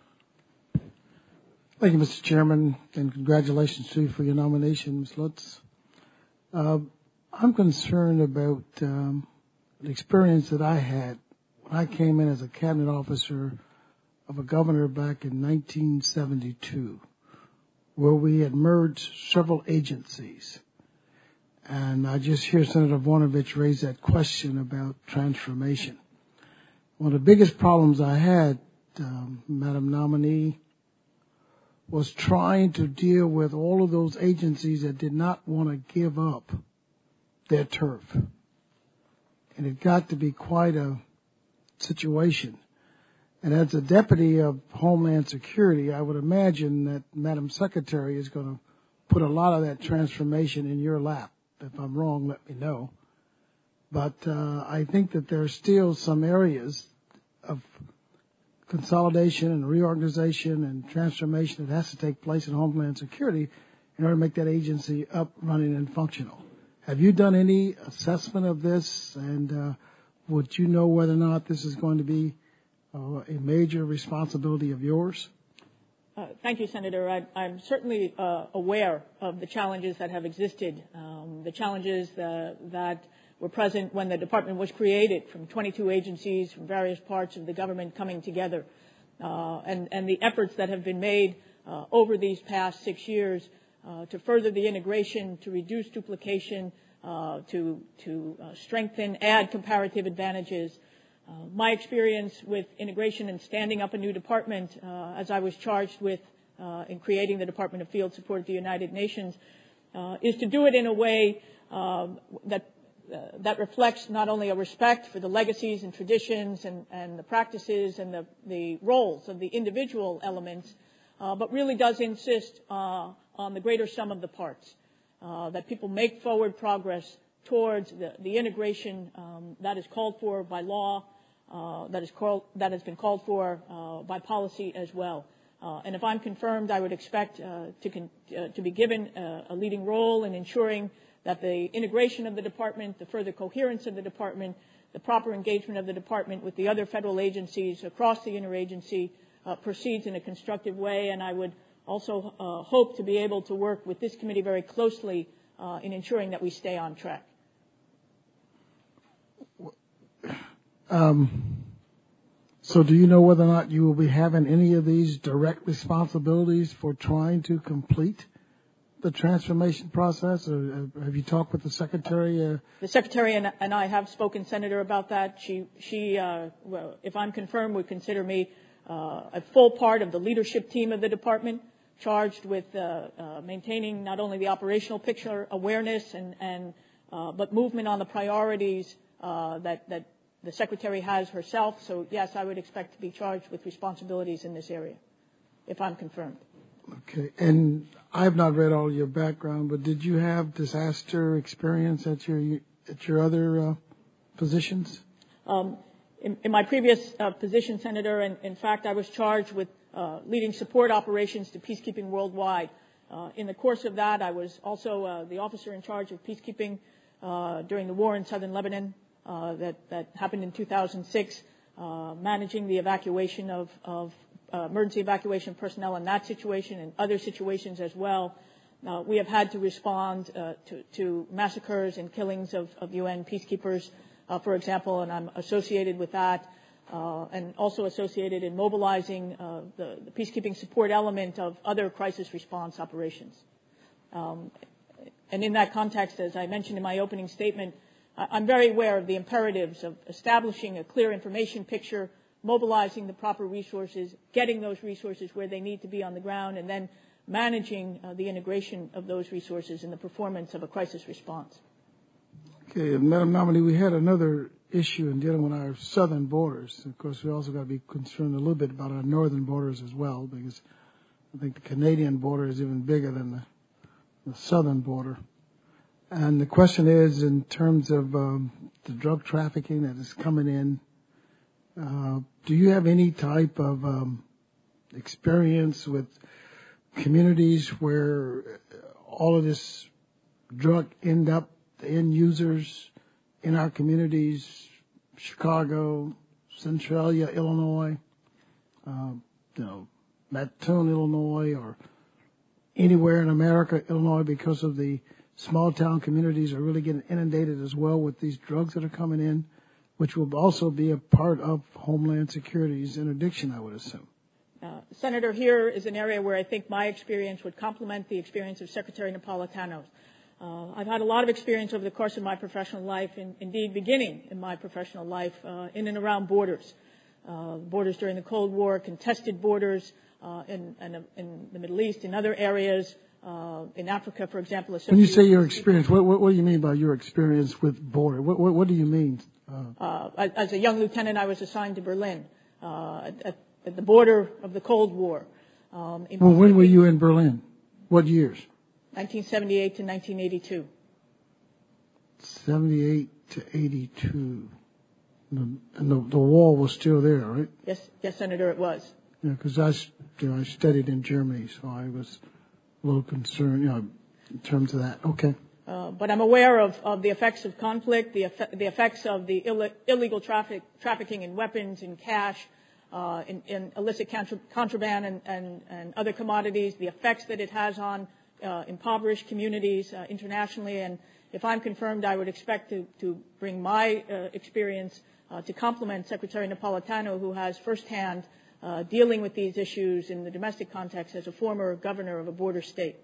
Thank you, Mr. Chairman, and congratulations to you for your nomination, Ms. Lutz. I'm concerned about the experience that I had when I came in as a cabinet officer of a governor back in 1972. Where we had merged several agencies. And I just hear Senator Voinovich raise that question about transformation. One of the biggest problems I had, Madam Nominee, was trying to deal with all of those agencies that did not want to give up their turf. And it got to be quite a situation. And as a deputy of Homeland Security, I would imagine that Madam Secretary is going to put a lot of that transformation in your lap. If I'm wrong, let me know. But I think that there are still some areas of consolidation and reorganization and transformation that has to take place in Homeland Security in order to make that agency up, running, and functional. Have you done any assessment of this, and would you know whether or not this is going to be a major responsibility of yours? Thank you, Senator. I'm certainly aware of the challenges that have existed, the challenges that were present when the department was created, from 22 agencies from various parts of the government coming together, and the efforts that have been made over these past 6 years to further the integration, to reduce duplication, to strengthen, add comparative advantages. My experience with integration and standing up a new department, as I was charged with in creating the Department of Field Support at the United Nations, is to do it in a way that reflects not only a respect for the legacies and traditions and the practices and the roles of the individual elements, but really does insist on the greater sum of the parts, that people make forward progress towards the integration that is called for by law, that has been called for by policy as well. And if I'm confirmed, I would expect to be given a leading role in ensuring that the integration of the department, the further coherence of the department, the proper engagement of the department with the other federal agencies across the interagency proceeds in a constructive way. And I would also hope to be able to work with this committee very closely in ensuring that we stay on track. So do you know whether or not you will be having any of these direct responsibilities for trying to complete the transformation process, or have you talked with the Secretary? The Secretary and I have spoken, Senator, about that. She well, if I'm confirmed, would consider me a full part of the leadership team of the department, charged with maintaining not only the operational picture awareness but movement on the priorities that the Secretary has herself. So, yes, I would expect to be charged with responsibilities in this area, if I'm confirmed. Okay. And I have not read all your background, but did you have disaster experience at your other positions? In my previous position, Senator, in fact, I was charged with leading support operations to peacekeeping worldwide. In the course of that, I was also the officer in charge of peacekeeping during the war in southern Lebanon that happened in 2006, managing the evacuation of emergency evacuation personnel in that situation and other situations as well. We have had to respond to massacres and killings of UN peacekeepers, for example, and I'm associated with that, and also associated in mobilizing the peacekeeping support element of other crisis response operations. And in that context, as I mentioned in my opening statement, I'm very aware of the imperatives of establishing a clear information picture, mobilizing the proper resources, getting those resources where they need to be on the ground, and then managing the integration of those resources in the performance of a crisis response. Okay, Madam Nominee, we had another issue in dealing with our southern borders. Of course, we also got to be concerned a little bit about our northern borders as well, because I think the Canadian border is even bigger than the southern border. And the question is, in terms of the drug trafficking that is coming in, do you have any type of experience with communities where all of this drug end up, the end users in our communities, Chicago, Centralia, Illinois, Mattoon, Illinois, or anywhere in America, Illinois, because of the small town communities are really getting inundated as well with these drugs that are coming in, which will also be a part of Homeland Security's interdiction, I would assume. Senator, here is an area where I think my experience would complement the experience of Secretary Napolitano's. I've had a lot of experience over the course of my professional life, indeed beginning in my professional life, in and around borders. Borders during the Cold War, contested borders, in the Middle East, in other areas, in Africa, for example. When you say your experience, what do you mean by your experience with border? What do you mean? As a young lieutenant, I was assigned to Berlin at the border of the Cold War. When were you in Berlin? What years? 1978 to 1982. 78 to 82. And the wall was still there, right? Yes, Senator, it was. Yeah, because I studied in Germany, so I was a little concerned, in terms of that. Okay. But I'm aware of the effects of conflict, the effects of the illegal trafficking in weapons, in cash, in illicit contraband and other commodities, the effects that it has on impoverished communities internationally. And if I'm confirmed, I would expect to bring my experience to complement Secretary Napolitano, who has firsthand dealing with these issues in the domestic context as a former governor of a border state.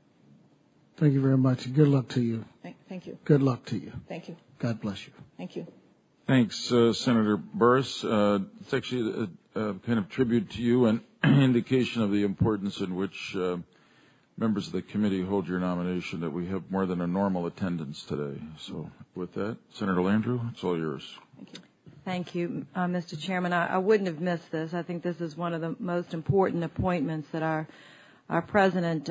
Thank you very much. Good luck to you. Thank you. Good luck to you. Thank you. God bless you. Thank you. Thanks, Senator Burris. It's actually a kind of tribute to you and indication of the importance in which members of the committee hold your nomination, that we have more than a normal attendance today. So with that, Senator Landrieu, it's all yours. Thank you. Thank you, Mr. Chairman. I wouldn't have missed this. I think this is one of the most important appointments that our president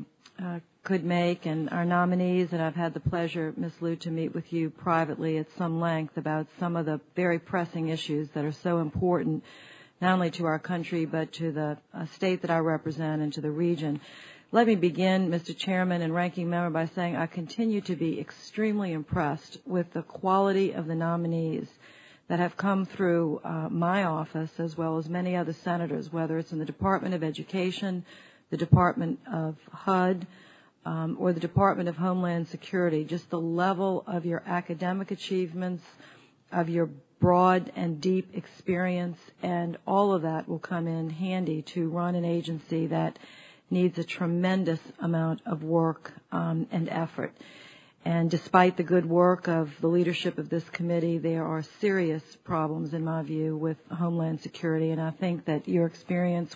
could make, and our nominees, and I've had the pleasure, Ms. Liu, to meet with you privately at some length about some of the very pressing issues that are so important, not only to our country, but to the state that I represent and to the region. Let me begin, Mr. Chairman and Ranking Member, by saying I continue to be extremely impressed with the quality of the nominees that have come through my office, as well as many other senators, whether it's in the Department of Education, the Department of HUD, or the Department of Homeland Security. Just the level of your academic achievements, of your broad and deep experience, and all of that will come in handy to run an agency that needs a tremendous amount of work and effort. And despite the good work of the leadership of this committee, there are serious problems, in my view, with Homeland Security, and I think that your experience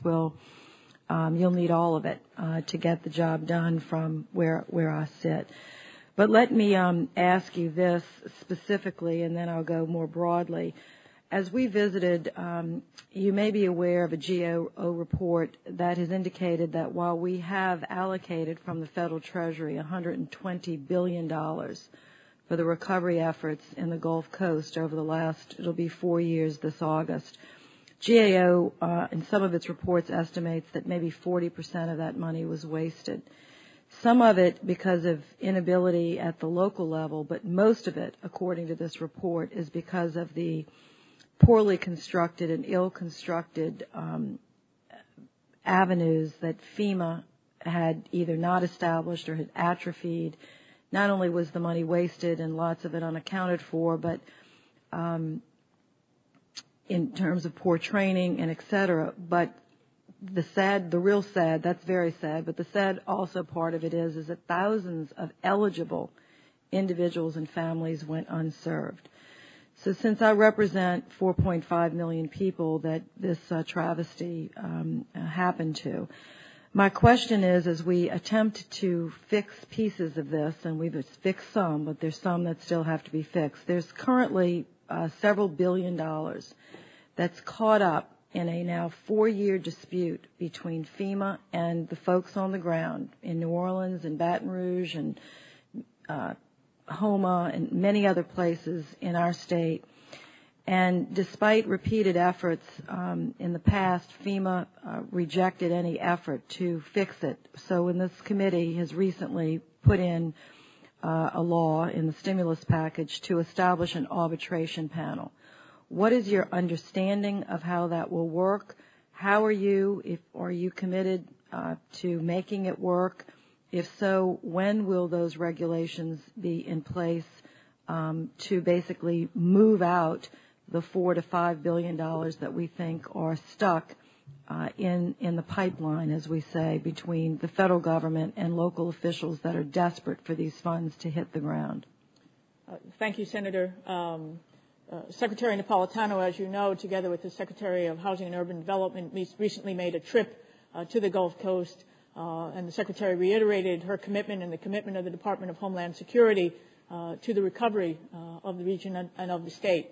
you'll need all of it to get the job done from where I sit. But let me ask you this specifically, and then I'll go more broadly. As we visited, you may be aware of a GAO report that has indicated that while we have allocated from the Federal Treasury $120 billion for the recovery efforts in the Gulf Coast over the last, it'll be 4 years this August, GAO, in some of its reports, estimates that maybe 40% of that money was wasted. Some of it because of inability at the local level, but most of it, according to this report, is because of the poorly constructed and ill-constructed avenues that FEMA had either not established or had atrophied. Not only was the money wasted and lots of it unaccounted for, but in terms of poor training and et cetera. But the real sad, that's very sad, but the sad also part of it is that thousands of eligible individuals and families went unserved. So since I represent 4.5 million people that this travesty happened to, my question is, as we attempt to fix pieces of this, and we've fixed some, but there's some that still have to be fixed, there's currently several $billion that's caught up in a now 4-year dispute between FEMA and the folks on the ground in New Orleans and Baton Rouge and Homa and many other places in our state. And despite repeated efforts in the past, FEMA rejected any effort to fix it. So when this committee has recently put in a law in the stimulus package to establish an arbitration panel. What is your understanding of how that will work? How are you committed to making it work? If so, when will those regulations be in place to basically move out the $4 to $5 billion that we think are stuck in the pipeline, as we say, between the federal government and local officials that are desperate for these funds to hit the ground? Thank you, Senator. Secretary Napolitano, as you know, together with the Secretary of Housing and Urban Development, recently made a trip to the Gulf Coast, and the Secretary reiterated her commitment and the commitment of the Department of Homeland Security to the recovery of the region and of the state.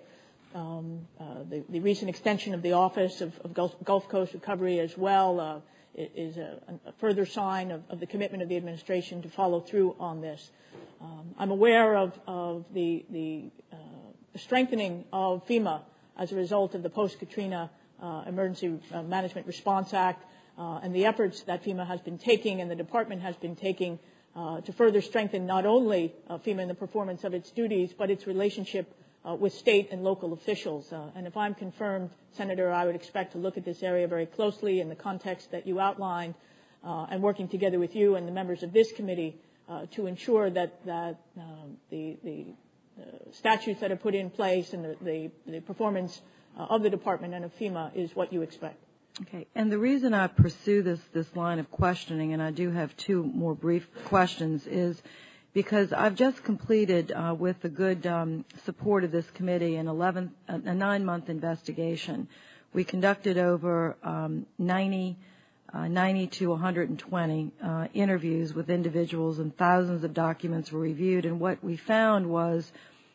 The recent extension of the Office of Gulf Coast Recovery as well is a further sign of the commitment of the administration to follow through on this. I'm aware of the strengthening of FEMA as a result of the post-Katrina Emergency Management Response Act and the efforts that FEMA has been taking and the department has been taking to further strengthen not only FEMA in the performance of its duties, but its relationship with state and local officials. And if I'm confirmed, Senator, I would expect to look at this area very closely in the context that you outlined and working together with you and the members of this committee to ensure that the statutes that are put in place and the performance of the department and of FEMA is what you expect. Okay. And the reason I pursue this line of questioning, and I do have two more brief questions, is because I've just completed, with the good support of this committee, a 9-month investigation. We conducted over 90 to 120 interviews with individuals, and thousands of documents were reviewed. And what we found was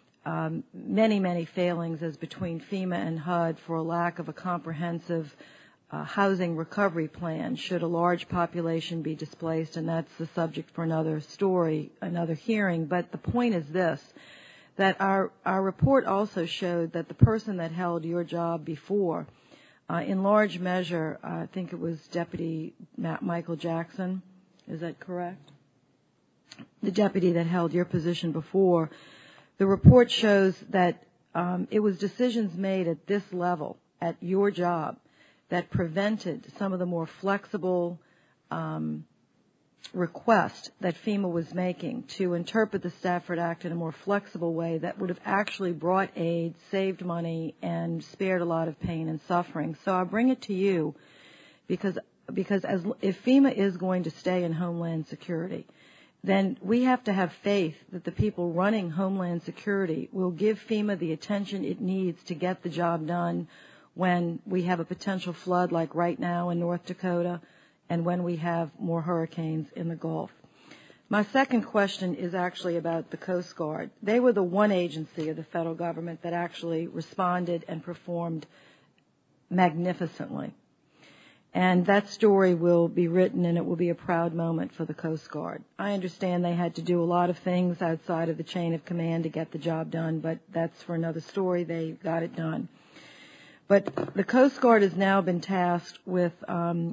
many failings as between FEMA and HUD for a lack of a comprehensive housing recovery plan should a large population be displaced, and that's the subject for another story, another hearing. But the point is this, that our report also showed that the person that held your job before, in large measure, I think it was Deputy Michael Jackson, is that correct? The deputy that held your position before. The report shows that it was decisions made at this level, at your job, that prevented some of the more flexible requests that FEMA was making to interpret the Stafford Act in a more flexible way that would have actually brought aid, saved money, and spared a lot of pain and suffering. So I bring it to you because if FEMA is going to stay in Homeland Security, then we have to have faith that the people running Homeland Security will give FEMA the attention it needs to get the job done when we have a potential flood like right now in North Dakota and when we have more hurricanes in the Gulf. My second question is actually about the Coast Guard. They were the one agency of the federal government that actually responded and performed magnificently. And that story will be written, and it will be a proud moment for the Coast Guard. I understand they had to do a lot of things outside of the chain of command to get the job done, but that's for another story. They got it done. But the Coast Guard has now been tasked with coming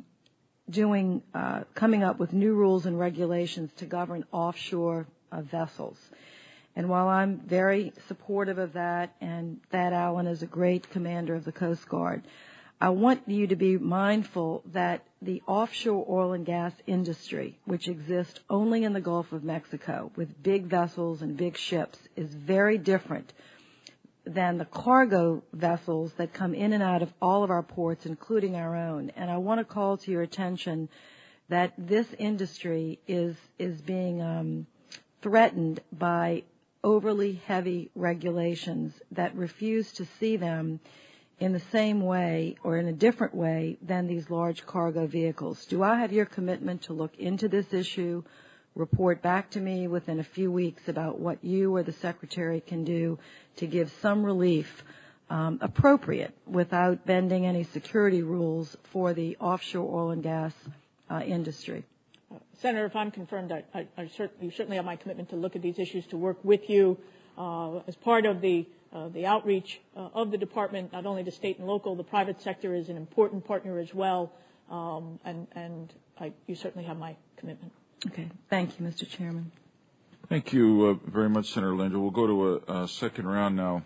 up with new rules and regulations to govern offshore vessels. And while I'm very supportive of that, and Thad Allen is a great commander of the Coast Guard, I want you to be mindful that the offshore oil and gas industry, which exists only in the Gulf of Mexico with big vessels and big ships, is very different than the cargo vessels that come in and out of all of our ports, including our own. And I want to call to your attention that this industry is being threatened by overly heavy regulations that refuse to see them in the same way or in a different way than these large cargo vehicles. Do I have your commitment to look into this issue, report back to me within a few weeks about what you or the Secretary can do to give some relief appropriate without bending any security rules for the offshore oil and gas industry? Senator, if I'm confirmed, you certainly have my commitment to look at these issues, to work with you as part of the outreach of the department, not only to state and local. The private sector is an important partner as well, and you certainly have my commitment. Okay. Thank you, Mr. Chairman. Thank you very much, Senator Linder. We'll go to a second round now.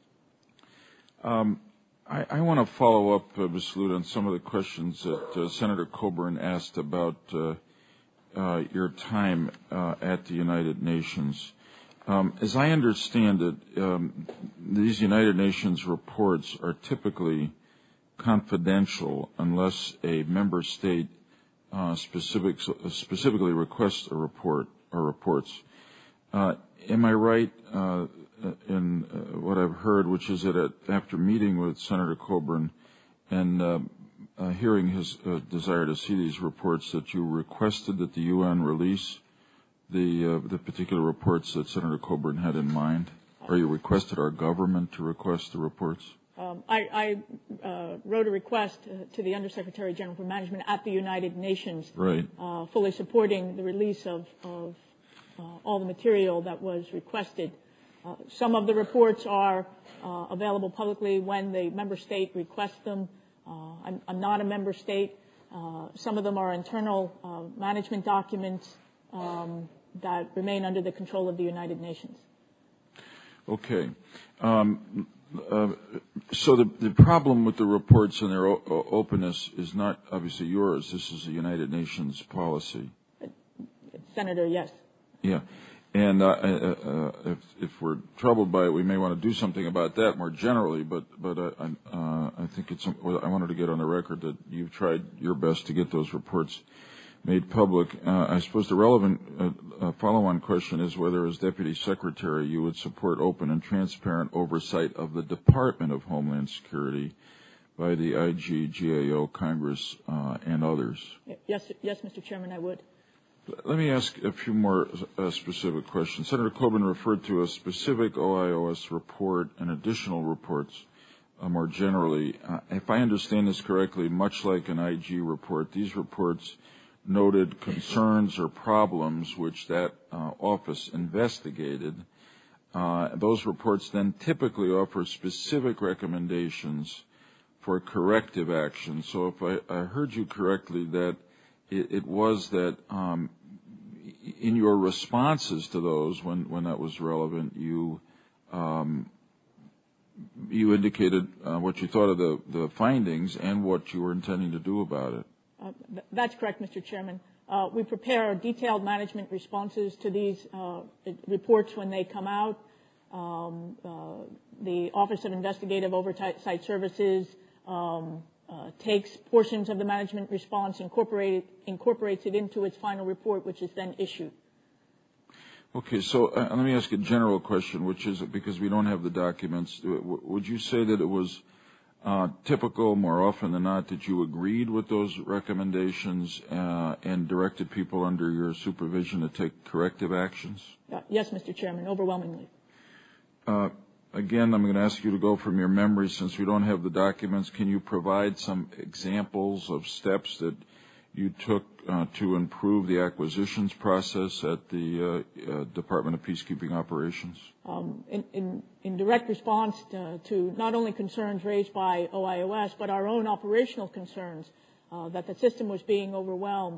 I want to follow up, Ms. Salute, on some of the questions that Senator Coburn asked about your time at the United Nations. As I understand it, these United Nations reports are typically confidential unless a member state specifically requests a report or reports. Am I right in what I've heard, which is that after meeting with Senator Coburn and hearing his desire to see these reports, that you requested that the UN release the particular reports that Senator Coburn had in mind, or you requested our government to request the reports? I wrote a request to the Undersecretary General for Management at the United Nations, right, fully supporting the release of all the material that was requested. Some of the reports are available publicly when the member state requests them. I'm not a member state. Some of them are internal management documents that remain under the control of the United Nations. Okay. So the problem with the reports and their openness is not obviously yours. This is a United Nations policy. Senator, yes. Yeah. And if we're troubled by it, we may want to do something about that more generally. But I think I wanted to get on the record that you've tried your best to get those reports made public. I suppose the relevant follow-on question is whether, as Deputy Secretary, you would support open and transparent oversight of the Department of Homeland Security by the IGGAO, Congress, and others. Yes, Mr. Chairman, I would. Let me ask a few more specific questions. Senator Coburn referred to a specific OIOS report and additional reports more generally. If I understand this correctly, much like an IG report, these reports noted concerns or problems which that office investigated. Those reports then typically offer specific recommendations for corrective action. So if I heard you correctly, that it was that in your responses to those, when that was relevant, you indicated what you thought of the findings and what you were intending to do about it. That's correct, Mr. Chairman. We prepare detailed management responses to these reports when they come out. The Office of Investigative Oversight Services takes portions of the management response, incorporates it into its final report, which is then issued. Okay, so let me ask a general question, which is, because we don't have the documents, would you say that it was typical, more often than not, that you agreed with those recommendations and directed people under your supervision to take corrective actions? Yes, Mr. Chairman, overwhelmingly. Again, I'm going to ask you to go from your memory, since we don't have the documents. Can you provide some examples of steps that you took to improve the acquisitions process at the Department of Peacekeeping Operations? In direct response to not only concerns raised by OIOS, but our own operational concerns that the system was being overwhelmed,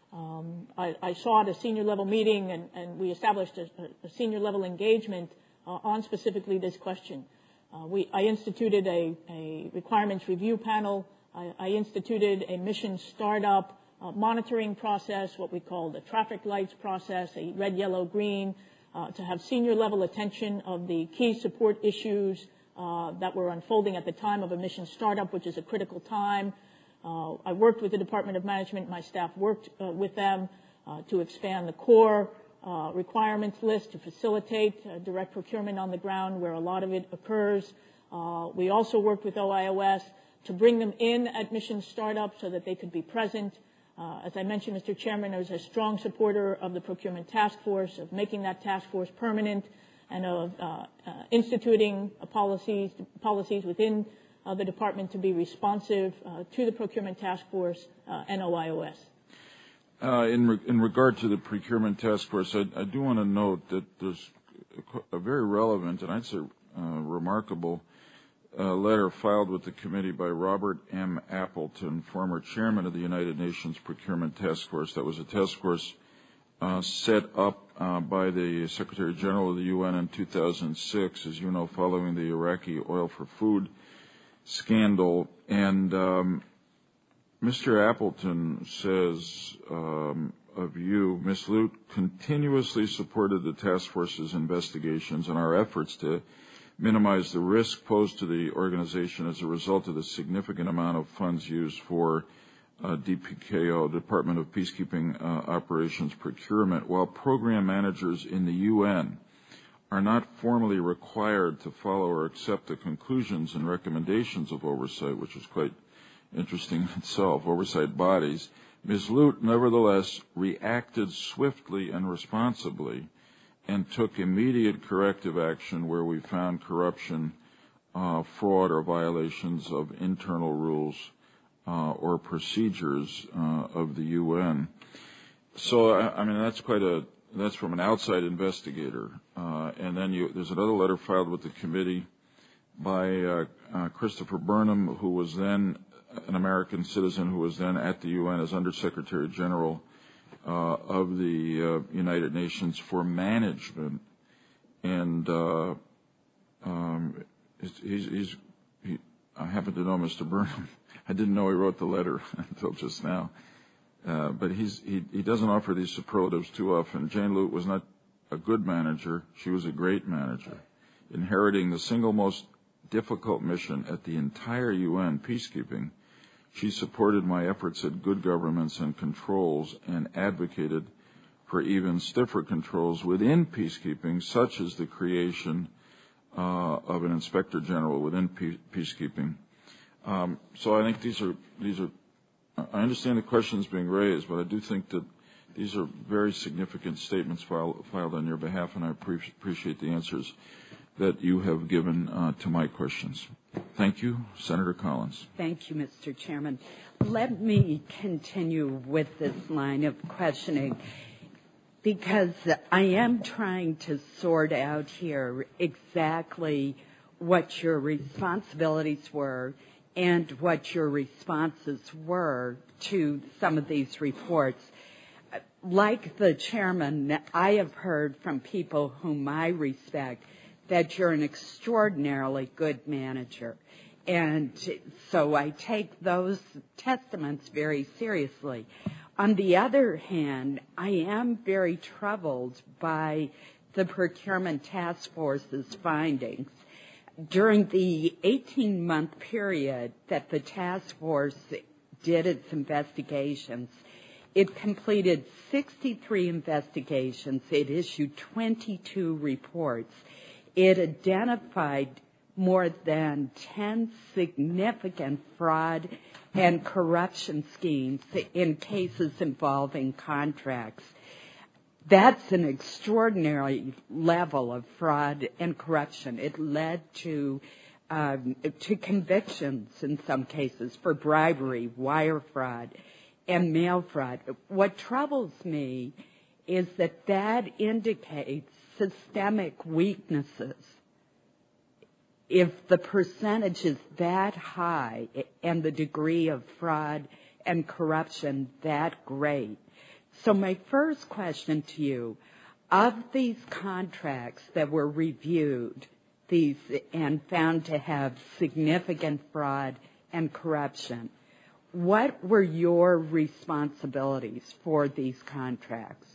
I sought a senior-level meeting, and we established a senior-level engagement on specifically this question. I instituted a requirements review panel. I instituted a mission startup monitoring process, what we call the traffic lights process, a red, yellow, green, to have senior-level attention of the key support issues that were unfolding at the time of a mission startup, which is a critical time. I worked with the Department of Management. My staff worked with them to expand the core requirements list to facilitate direct procurement on the ground where a lot of it occurs. We also worked with OIOS to bring them in at mission startup so that they could be present. As I mentioned, Mr. Chairman, I was a strong supporter of the procurement task force, of making that task force permanent, and of instituting policies within the department to be responsive to the procurement task force and OIOS. In regard to the procurement task force, I do want to note that there's a very relevant and I'd say remarkable letter filed with the committee by Robert M. Appleton, former chairman of the United Nations Procurement Task Force. That was a task force set up by the Secretary General of the UN in 2006, as you know, following the Iraqi oil for food scandal. And Mr. Appleton says of you, Ms. Lute continuously supported the task force's investigations and our efforts to minimize the risk posed to the organization as a result of the significant amount of funds used for DPKO, Department of Peacekeeping Operations procurement, while program managers in the UN are not formally required to follow or accept the conclusions and recommendations of oversight, which is quite interesting in itself, oversight bodies, Ms. Lute nevertheless reacted swiftly and responsibly and took immediate corrective action where we found corruption, fraud, or violations of internal rules or procedures of the UN. So, I mean, that's from an outside investigator. And then there's another letter filed with the committee by Christopher Burnham, who was then an American citizen who was then at the UN as Undersecretary General of the United Nations for Management. And I happen to know Mr. Burnham. I didn't know he wrote the letter until just now. But he doesn't offer these superlatives too often. Jane Lute was not a good manager. She was a great manager, inheriting the single most difficult mission at the entire UN, peacekeeping. She supported my efforts at good governance and controls and advocated for even stiffer controls within peacekeeping, such as the creation of an inspector general within peacekeeping. So I think these are. I understand the questions being raised, but I do think that these are very significant statements filed on your behalf, and I appreciate the answers that you have given to my questions. Thank you, Senator Collins. Thank you, Mr. Chairman. Let me continue with this line of questioning because I am trying to sort out here exactly what your responsibilities were and what your responses were to some of these reports. Like the chairman, I have heard from people whom I respect that you're an extraordinarily good manager. And so I take those testaments very seriously. On the other hand, I am very troubled by the Procurement Task Force's findings. During the 18-month period that the task force did its investigations, it completed 63 investigations. It issued 22 reports. It identified more than 10 significant fraud and corruption schemes in cases involving contracts. That's an extraordinary level of fraud and corruption. It led to convictions in some cases for bribery, wire fraud, and mail fraud. What troubles me is that indicates systemic weaknesses. If the percentage is that high and the degree of fraud and corruption that great. So my first question to you, of these contracts that were reviewed and found to have significant fraud and corruption, what were your responsibilities for these contracts?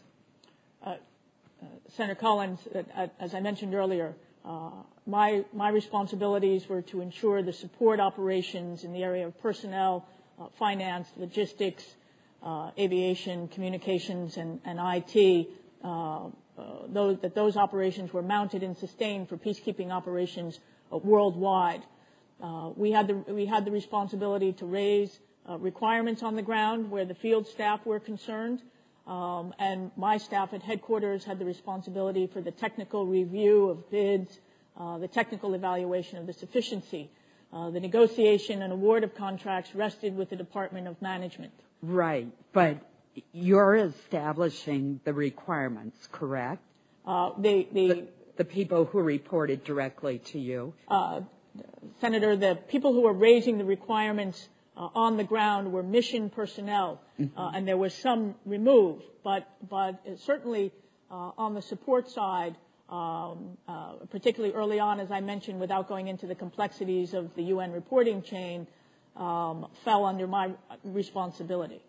Senator Collins, as I mentioned earlier, my responsibilities were to ensure the support operations in the area of personnel, finance, logistics, aviation, communications, and IT, those operations were mounted and sustained for peacekeeping operations worldwide. We had the responsibility to raise requirements on the ground where the field staff were concerned, and my staff at headquarters had the responsibility for the technical review of bids, the technical evaluation of the sufficiency. The negotiation and award of contracts rested with the Department of Management. Right, but you're establishing the requirements, correct? The people who reported directly to you? Senator, the people who were raising the requirements on the ground were mission personnel, and there was some removed, but certainly on the support side, particularly early on, as I mentioned, without going into the complexities of the UN reporting chain, fell under my responsibility.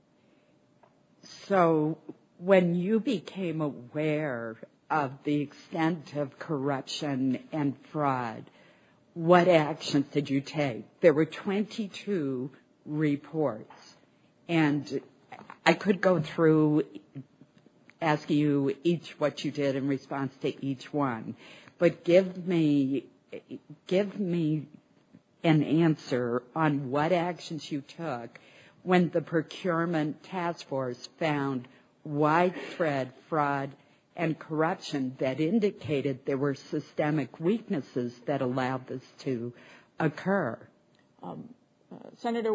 So when you became aware of the extent of corruption and fraud, what actions did you take? There were 22 reports, and I could go through asking you each what you did in response to each one, but give me an answer on what actions you took when the procurement task force found widespread fraud and corruption that indicated there were systemic weaknesses that allowed this to occur. Senator,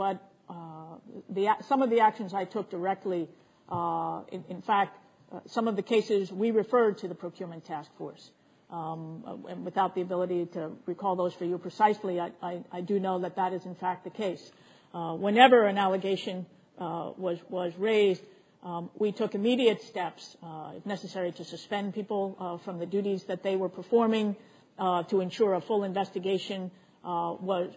some of the actions I took directly, in fact, some of the cases we referred to the procurement task force. And without the ability to recall those for you precisely, I do know that that is in fact the case. Whenever an allegation was raised, we took immediate steps, if necessary, to suspend people from the duties that they were performing, to ensure a full investigation was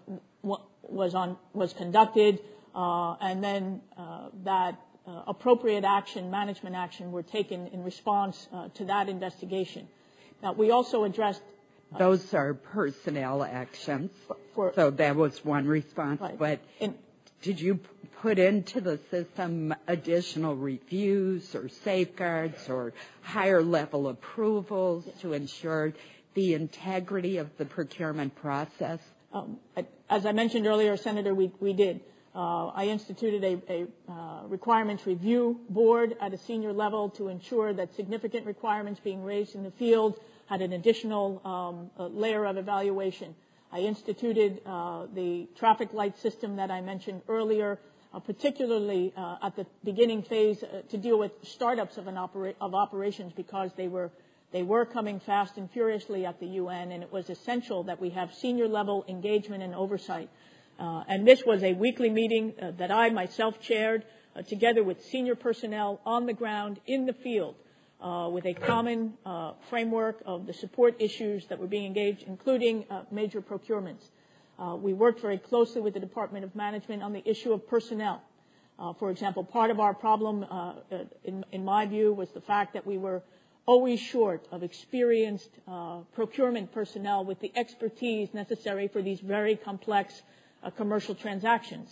conducted, and then that appropriate action, management action, were taken in response to that investigation. Now, we also addressed... Those are personnel actions, so that was one response. Right. But did you put into the system additional reviews or safeguards or higher level approvals to ensure the integrity of the procurement process? As I mentioned earlier, Senator, we did. I instituted a requirements review board at a senior level to ensure that significant requirements being raised in the field had an additional layer of evaluation. I instituted the traffic light system that I mentioned earlier, particularly at the beginning phase to deal with startups of operations, because they were coming fast and furiously at the UN, and it was essential that we have senior level engagement and oversight. And this was a weekly meeting that I myself chaired, together with senior personnel on the ground in the field, with a common framework of the support issues that were being engaged, including major procurements. We worked very closely with the Department of Management on the issue of personnel. For example, part of our problem, in my view, was the fact that we were always short of experienced procurement personnel with the expertise necessary for these very complex commercial transactions.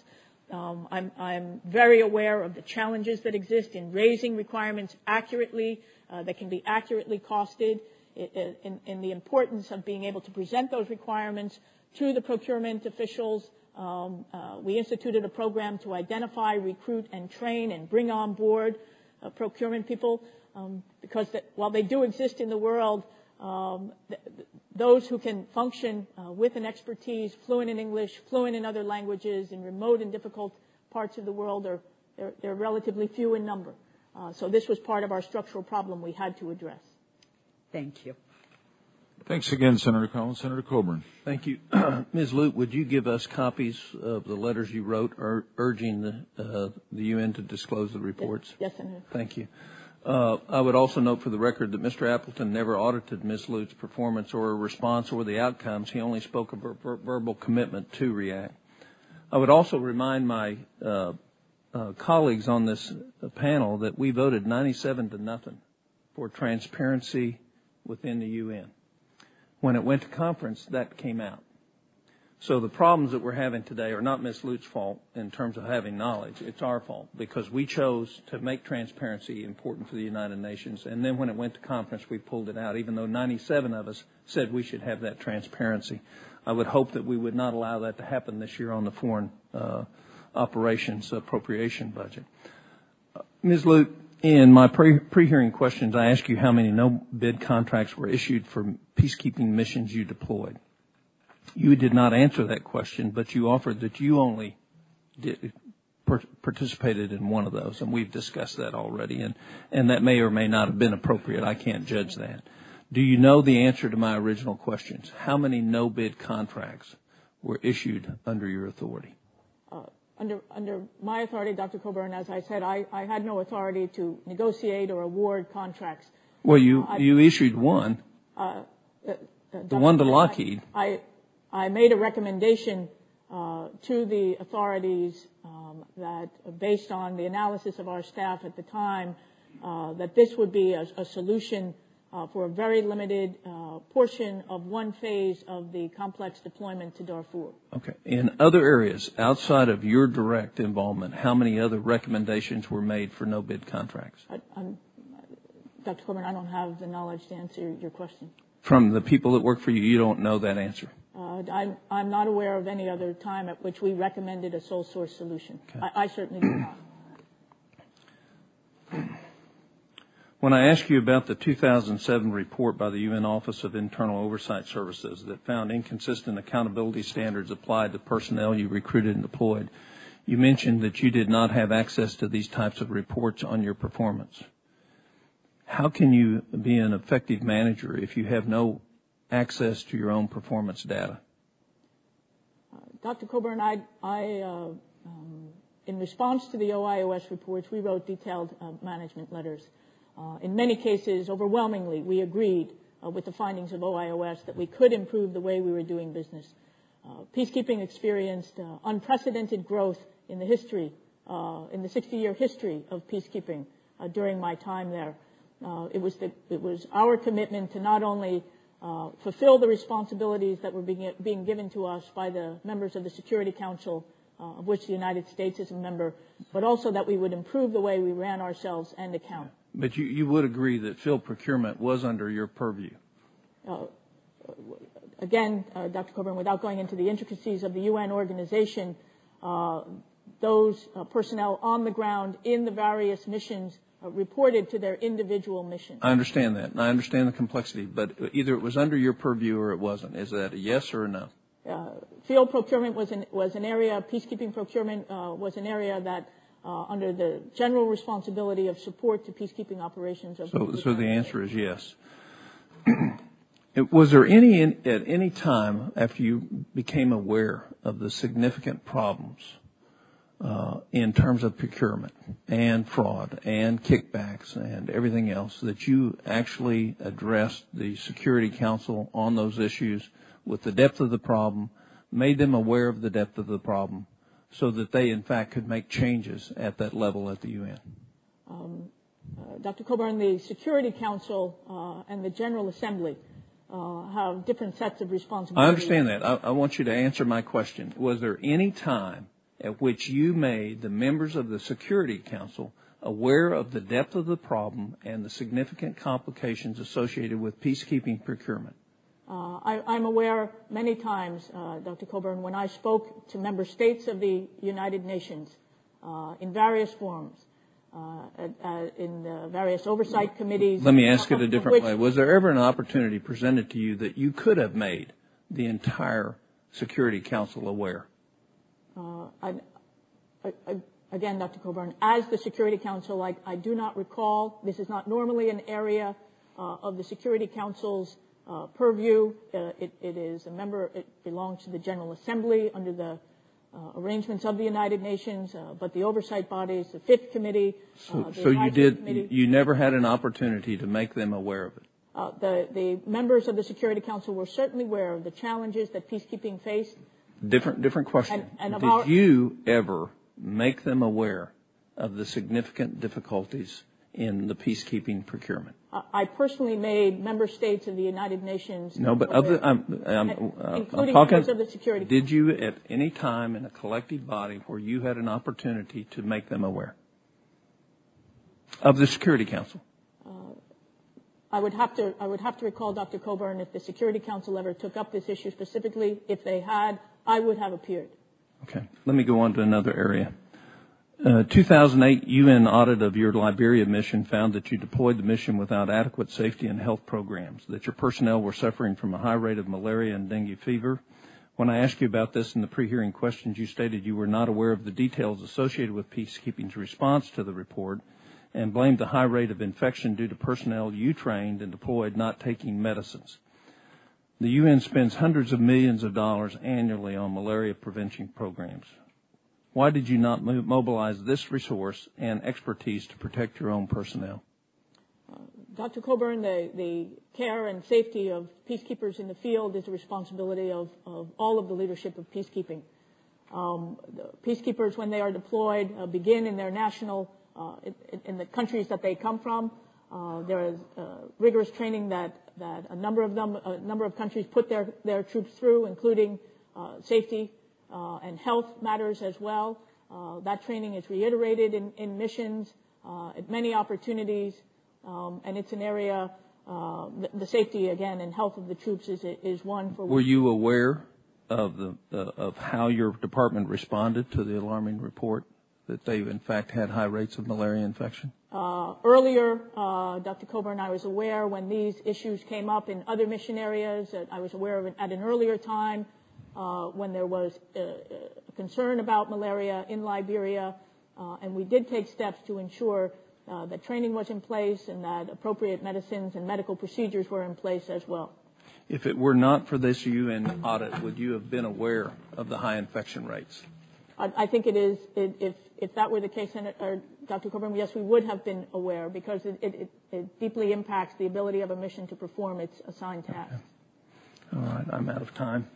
I'm very aware of the challenges that exist in raising requirements accurately, that can be accurately costed, in the importance of being able to present those requirements to the procurement officials. We instituted a program to identify, recruit, and train and bring on board procurement people, because while they do exist in the world, those who can function with an expertise, fluent in English, fluent in other languages, in remote and difficult parts of the world, they're relatively few in number. So this was part of our structural problem we had to address. Thank you. Thanks again, Senator Collins. Senator Coburn. Thank you. Ms. Lute, would you give us copies of the letters you wrote urging the UN to disclose the reports? Yes, Senator. Thank you. I would also note for the record that Mr. Appleton never audited Ms. Lute's performance or response or the outcomes. He only spoke of her verbal commitment to react. I would also remind my colleagues on this panel that we voted 97-0 for transparency within the UN. When it went to conference, that came out. So the problems that we're having today are not Ms. Lute's fault in terms of having knowledge. It's our fault because we chose to make transparency important for the United Nations. And then when it went to conference, we pulled it out, even though 97 of us said we should have that transparency. I would hope that we would not allow that to happen this year on the foreign operations appropriation budget. Ms. Lute, in my pre-hearing questions, I asked you how many no-bid contracts were issued for peacekeeping missions you deployed. You did not answer that question, but you offered that you only participated in one of those, and we've discussed that already, and that may or may not have been appropriate. I can't judge that. Do you know the answer to my original questions? How many no-bid contracts were issued under your authority? Under my authority, Dr. Coburn, as I said, I had no authority to negotiate or award contracts. Well, you issued one, the one to Lockheed. I made a recommendation to the authorities that, based on the analysis of our staff at the time, that this would be a solution for a very limited portion of one phase of the complex deployment to Darfur. Okay. In other areas outside of your direct involvement, how many other recommendations were made for no-bid contracts? Dr. Coburn, I don't have the knowledge to answer your question. From the people that work for you, you don't know that answer? I'm not aware of any other time at which we recommended a sole source solution. Okay. I certainly do not. When I asked you about the 2007 report by the UN Office of Internal Oversight Services that found inconsistent accountability standards applied to personnel you recruited and deployed, you mentioned that you did not have access to these types of reports on your performance. How can you be an effective manager if you have no access to your own performance data? Dr. Coburn, in response to the OIOS reports, we wrote detailed management letters. In many cases, overwhelmingly, we agreed with the findings of OIOS that we could improve the way we were doing business. Peacekeeping experienced unprecedented growth in the history, in the 60-year history of peacekeeping during my time there. It was our commitment to not only fulfill the responsibilities that were being given to us by the members of the Security Council, of which the United States is a member, but also that we would improve the way we ran ourselves and account. But you would agree that field procurement was under your purview? Again, Dr. Coburn, without going into the intricacies of the UN organization, those personnel on the ground in the various missions reported to their individual missions. I understand that, and I understand the complexity, but either it was under your purview or it wasn't. Is that a yes or a no? Field procurement was an area, peacekeeping procurement was an area that under the general responsibility of support to peacekeeping operations. So the answer is yes. Was there at any time after you became aware of the significant problems in terms of procurement and fraud and kickbacks and everything else that you actually addressed the Security Council on those issues with the depth of the problem, made them aware of the depth of the problem, so that they, in fact, could make changes at that level at the UN? Dr. Coburn, the Security Council and the General Assembly have different sets of responsibilities. I understand that. I want you to answer my question. Was there any time at which you made the members of the Security Council aware of the depth of the problem and the significant complications associated with peacekeeping procurement? I'm aware many times, Dr. Coburn, when I spoke to member states of the United Nations in various forums, in the various oversight committees. Let me ask it a different way. Was there ever an opportunity presented to you that you could have made the entire Security Council aware? Again, Dr. Coburn, as the Security Council, I do not recall. This is not normally an area of the Security Council's purview. It is a member, it belongs to the General Assembly under the arrangements of the United Nations, but the oversight bodies, the Fifth Committee, so you never had an opportunity to make them aware of it? The members of the Security Council were certainly aware of the challenges that peacekeeping faced. Different question. Did you ever make them aware of the significant difficulties in the peacekeeping procurement? I personally made member states of the United Nations. No, but including members of the Security Council. Did you at any time in a collective body where you had an opportunity to make them aware of the Security Council? I would have to recall, Dr. Coburn, if the Security Council ever took up this issue specifically. If they had, I would have appeared. Okay. Let me go on to another area. 2008 UN audit of your Liberia mission found that you deployed the mission without adequate safety and health programs, that your personnel were suffering from a high rate of malaria and dengue fever. When I asked you about this in the pre-hearing questions, you stated you were not aware of the details associated with peacekeeping's response to the report and blamed the high rate of infection due to personnel you trained and deployed not taking medicines. The UN spends hundreds of millions of dollars annually on malaria prevention programs. Why did you not mobilize this resource and expertise to protect your own personnel? Dr. Coburn, the care and safety of peacekeepers in the field is the responsibility of all of the leadership of peacekeeping. The peacekeepers, when they are deployed, begin in their national, in the countries that they come from. There is rigorous training that a number of countries put their troops through, including safety and health matters as well. That training is reiterated in missions at many opportunities, and it's an area. The safety again and health of the troops is one for. Were you aware of how your department responded to the alarming report that they in fact had high rates of malaria infection? Earlier, Dr. Coburn, I was aware when these issues came up in other mission areas. I was aware of it at an earlier time when there was concern about malaria in Liberia, and we did take steps to ensure that training was in place and that appropriate medicines and medical procedures were in place as well. If it were not for this UN audit, would you have been aware of the high infection rates? I think it is. If that were the case, Dr. Coburn, yes, we would have been aware because it deeply impacts the ability of a mission to perform its assigned tasks. All right, I'm out of time.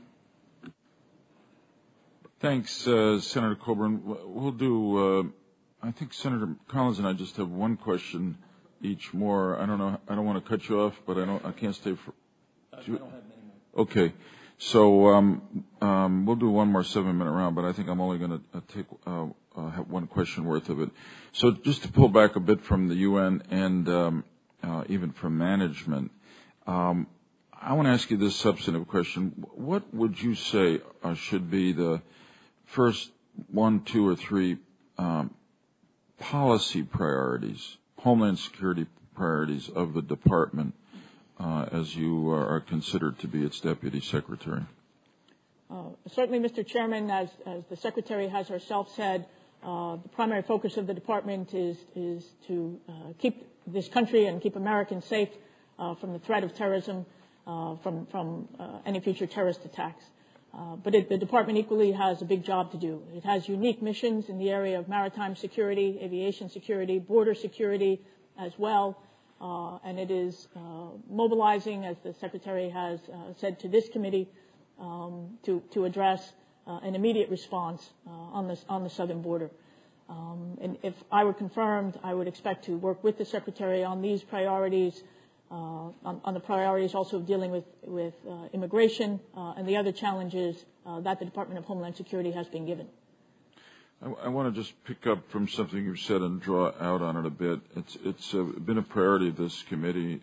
Thanks, Senator Coburn. We'll do. I think Senator Collins and I just have one question each more. I don't know. I don't want to cut you off, but I can't stay for. I don't have many more. Okay. So we'll do one more 7-minute round, but I think I'm only going to take have one question worth of it. So just to pull back a bit from the UN and even from management, I want to ask you this substantive question. What would you say should be the first 1, 2, or 3 policy priorities, Homeland Security priorities of the department as you are considered to be its deputy secretary? Certainly, Mr. Chairman, as the secretary has herself said, the primary focus of the department is to keep this country and keep Americans safe from the threat of terrorism, from any future terrorist attacks. But the department equally has a big job to do. It has unique missions in the area of maritime security, aviation security, border security as well. And it is mobilizing, as the Secretary has said to this committee, to address an immediate response on the southern border. And if I were confirmed, I would expect to work with the Secretary on these priorities, on the priorities also of dealing with immigration and the other challenges that the Department of Homeland Security has been given. I want to just pick up from something you've said and draw out on it a bit. It's been a priority of this committee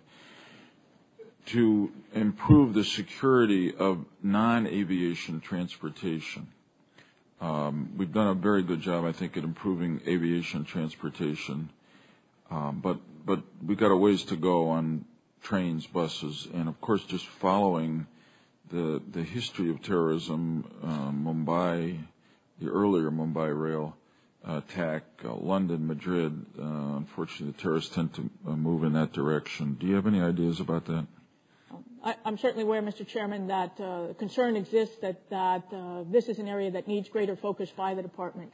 to improve the security of non-aviation transportation. We've done a very good job, I think, at improving aviation transportation, but we've got a ways to go on trains, buses, and of course, just following the history of terrorism, Mumbai. The earlier Mumbai rail attack, London, Madrid. Unfortunately, the terrorists tend to move in that direction. Do you have any ideas about that? I'm certainly aware, Mr. Chairman, that concern exists that this is an area that needs greater focus by the department.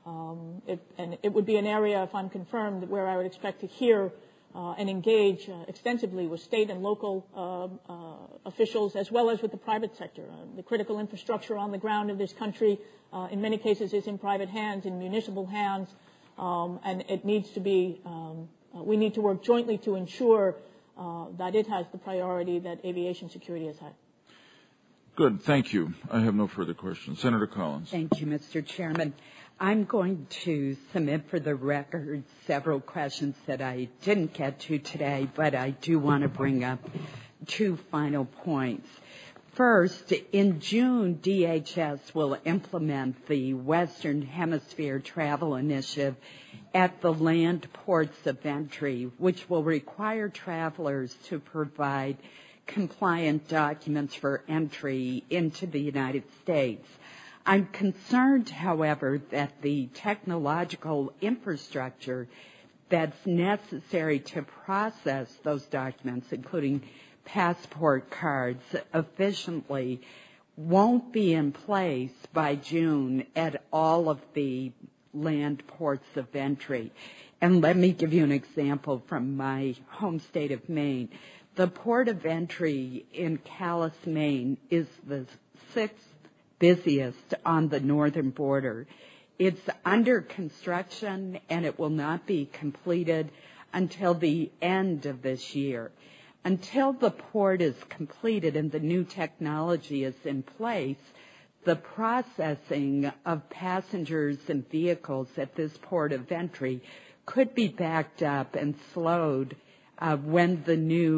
And it would be an area, if I'm confirmed, where I would expect to hear and engage extensively with state and local officials as well as with the private sector. The critical infrastructure on the ground of this country in many cases is in private hands, in municipal hands, and it needs to be, we need to work jointly to ensure that it has the priority that aviation security has had. Good. Thank you. I have no further questions. Senator Collins. Thank you, Mr. Chairman. I'm going to submit for the record several questions that I didn't get to today, but I do want to bring up 2 final points. First, in June, DHS will implement the Western Hemisphere Travel Initiative at the land ports of entry, which will require travelers to provide compliant documents for entry into the United States. I'm concerned, however, that the technological infrastructure that's necessary to process those documents, including passport cards, efficiently won't be in place by June at all of the land ports of entry. And let me give you an example from my home state of Maine. The port of entry in Calais, Maine is the 6th busiest on the northern border. It's under construction and it will not be completed until the end of this year. Until the port is completed and the new technology is in place, the processing of passengers and vehicles at this port of entry could be backed up and slowed when the new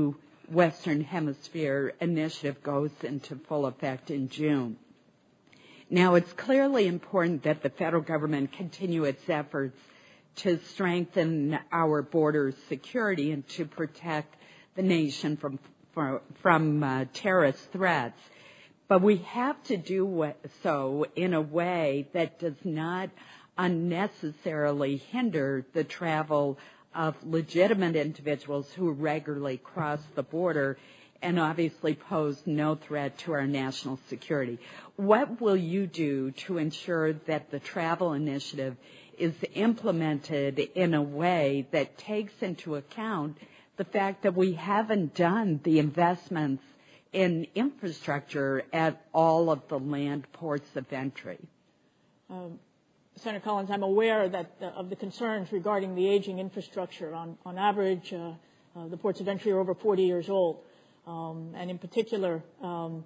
Western Hemisphere initiative goes into full effect in June. Now, it's clearly important that the federal government continue its efforts to strengthen our border security and to protect the nation from terrorist threats. But we have to do so in a way that does not unnecessarily hinder the travel of legitimate individuals who regularly cross the border and obviously pose no threat to our national security. What will you do to ensure that the travel initiative is implemented in a way that takes into account the fact that we haven't done the investments in infrastructure at all of the land ports of entry? Senator Collins, I'm aware that of the concerns regarding the aging infrastructure. On average, the ports of entry are over 40 years old, and in particular, in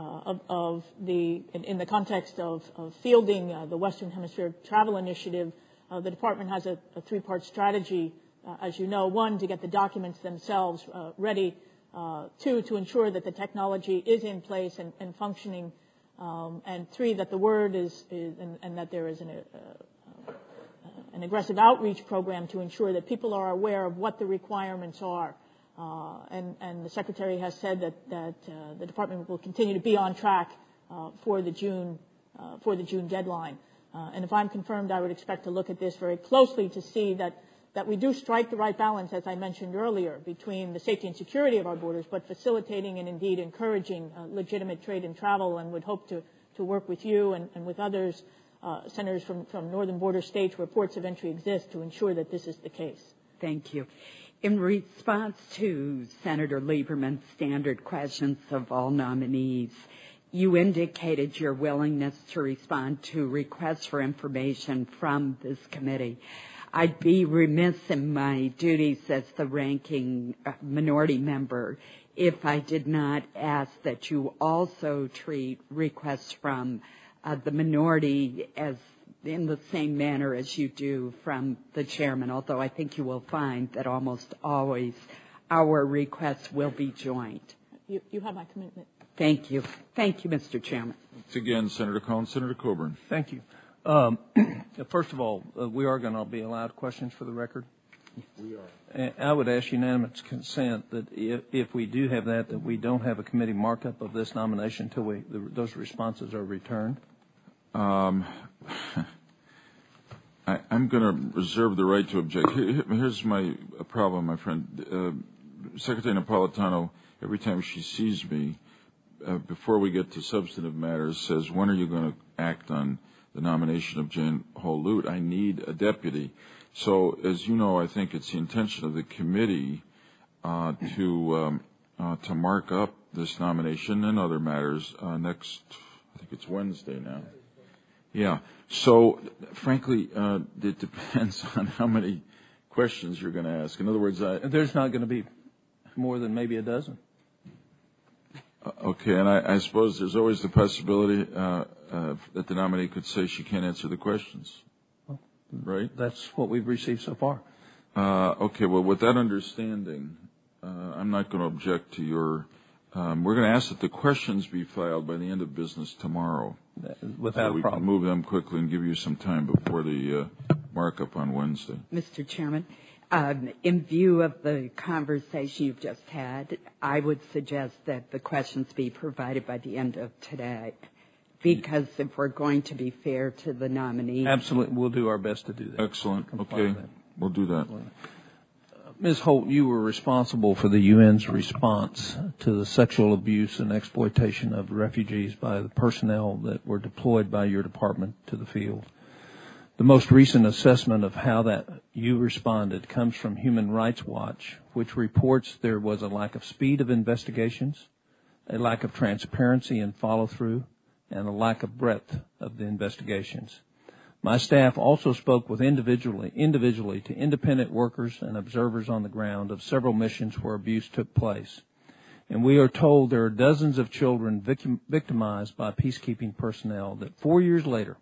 the context of fielding the Western Hemisphere Travel Initiative, the department has a three-part strategy. As you know, one, to get the documents themselves ready. Two, to ensure that the technology is in place and functioning. And three, that the word is and that there is an aggressive outreach program to ensure that people are aware of what the requirements are. And the Secretary has said that the Department will continue to be on track for the June deadline. And if I'm confirmed, I would expect to look at this very closely to see that we do strike the right balance, as I mentioned earlier, between the safety and security of our borders, but facilitating and indeed encouraging legitimate trade and travel, and would hope to work with you and with others, senators from northern border states where ports of entry exist, to ensure that this is the case. Thank you. In response to Senator Lieberman's standard questions of all nominees, you indicated your willingness to respond to requests for information from this committee. I'd be remiss in my duties as the ranking minority member if I did not ask that you also treat requests from the minority as in the same manner as you do from the chairman, although I think you will find that almost always our requests will be joint. You have my commitment. Thank you. Thank you, Mr. Chairman. Thanks again, Senator Collins. Senator Coburn. Thank you. First of all, we are going to be allowed questions for the record. We are. And I would ask unanimous consent that if we do have that we don't have a committee markup of this nomination until those responses are returned. I'm going to reserve the right to object. Here's my problem, my friend. Secretary Napolitano, every time she sees me, before we get to substantive matters, says, when are you going to act on the nomination of Jane Hall-Lute? I need a deputy. So, as you know, I think it's the intention of the committee to mark up this nomination and other matters next, I think it's Wednesday now. Yeah. So, frankly, it depends on how many questions you're going to ask. In other words, there's not going to be more than maybe a dozen. Okay, and I suppose there's always the possibility that the nominee could say she can't answer the questions, right? That's what we've received so far. Okay, well, with that understanding, I'm not going to object to your we're going to ask that the questions be filed by the end of business tomorrow. Without so we a problem. Can move them quickly and give you some time before the markup on Wednesday. Mr. Chairman, in view of the conversation you've just had, I would suggest that the questions be provided by the end of today, because if we're going to be fair to the nominee. Absolutely. We'll do our best to do that. Excellent. Okay. We'll do that. Ms. Holt, you were responsible for the UN's response to the sexual abuse and exploitation of refugees by the personnel that were deployed by your department to the field. The most recent assessment of how that you responded comes from Human Rights Watch, which reports there was a lack of speed of investigations, a lack of transparency and follow-through, and a lack of breadth of the investigations. My staff also spoke with individually to independent workers and observers on the ground of several missions where abuse took place. And we are told there are dozens of children victimized by peacekeeping personnel that 4 years later,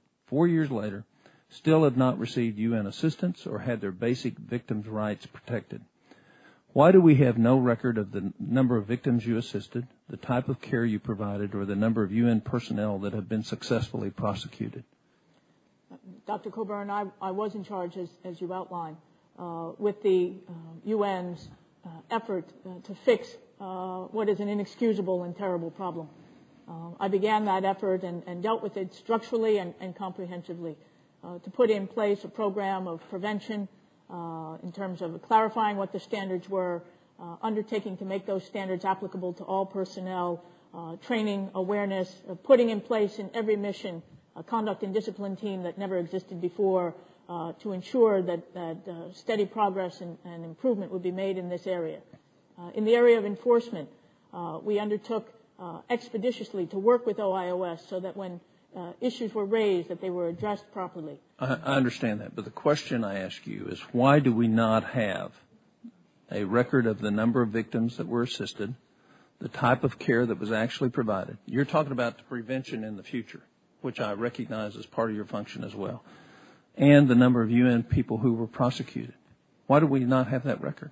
still have not received UN assistance or had their basic victims' rights protected. Why do we have no record of the number of victims you assisted, the type of care you provided, or the number of UN personnel that have been successfully prosecuted? Dr. Coburn, I was in charge, as you outlined, with the UN's effort to fix what is an inexcusable and terrible problem. I began that effort and dealt with it structurally and comprehensively to put in place a program of prevention in terms of clarifying what the standards were, undertaking to make those standards applicable to all personnel, training, awareness, putting in place in every mission a conduct and discipline team that never existed before to ensure that steady progress and improvement would be made in this area. In the area of enforcement, we undertook expeditiously to work with OIOS so that when issues were raised, that they were addressed properly. I understand that, but the question I ask you is why do we not have a record of the number of victims that were assisted, the type of care that was actually provided? You're talking about the prevention in the future, which I recognize as part of your function as well, and the number of UN people who were prosecuted. Why do we not have that record?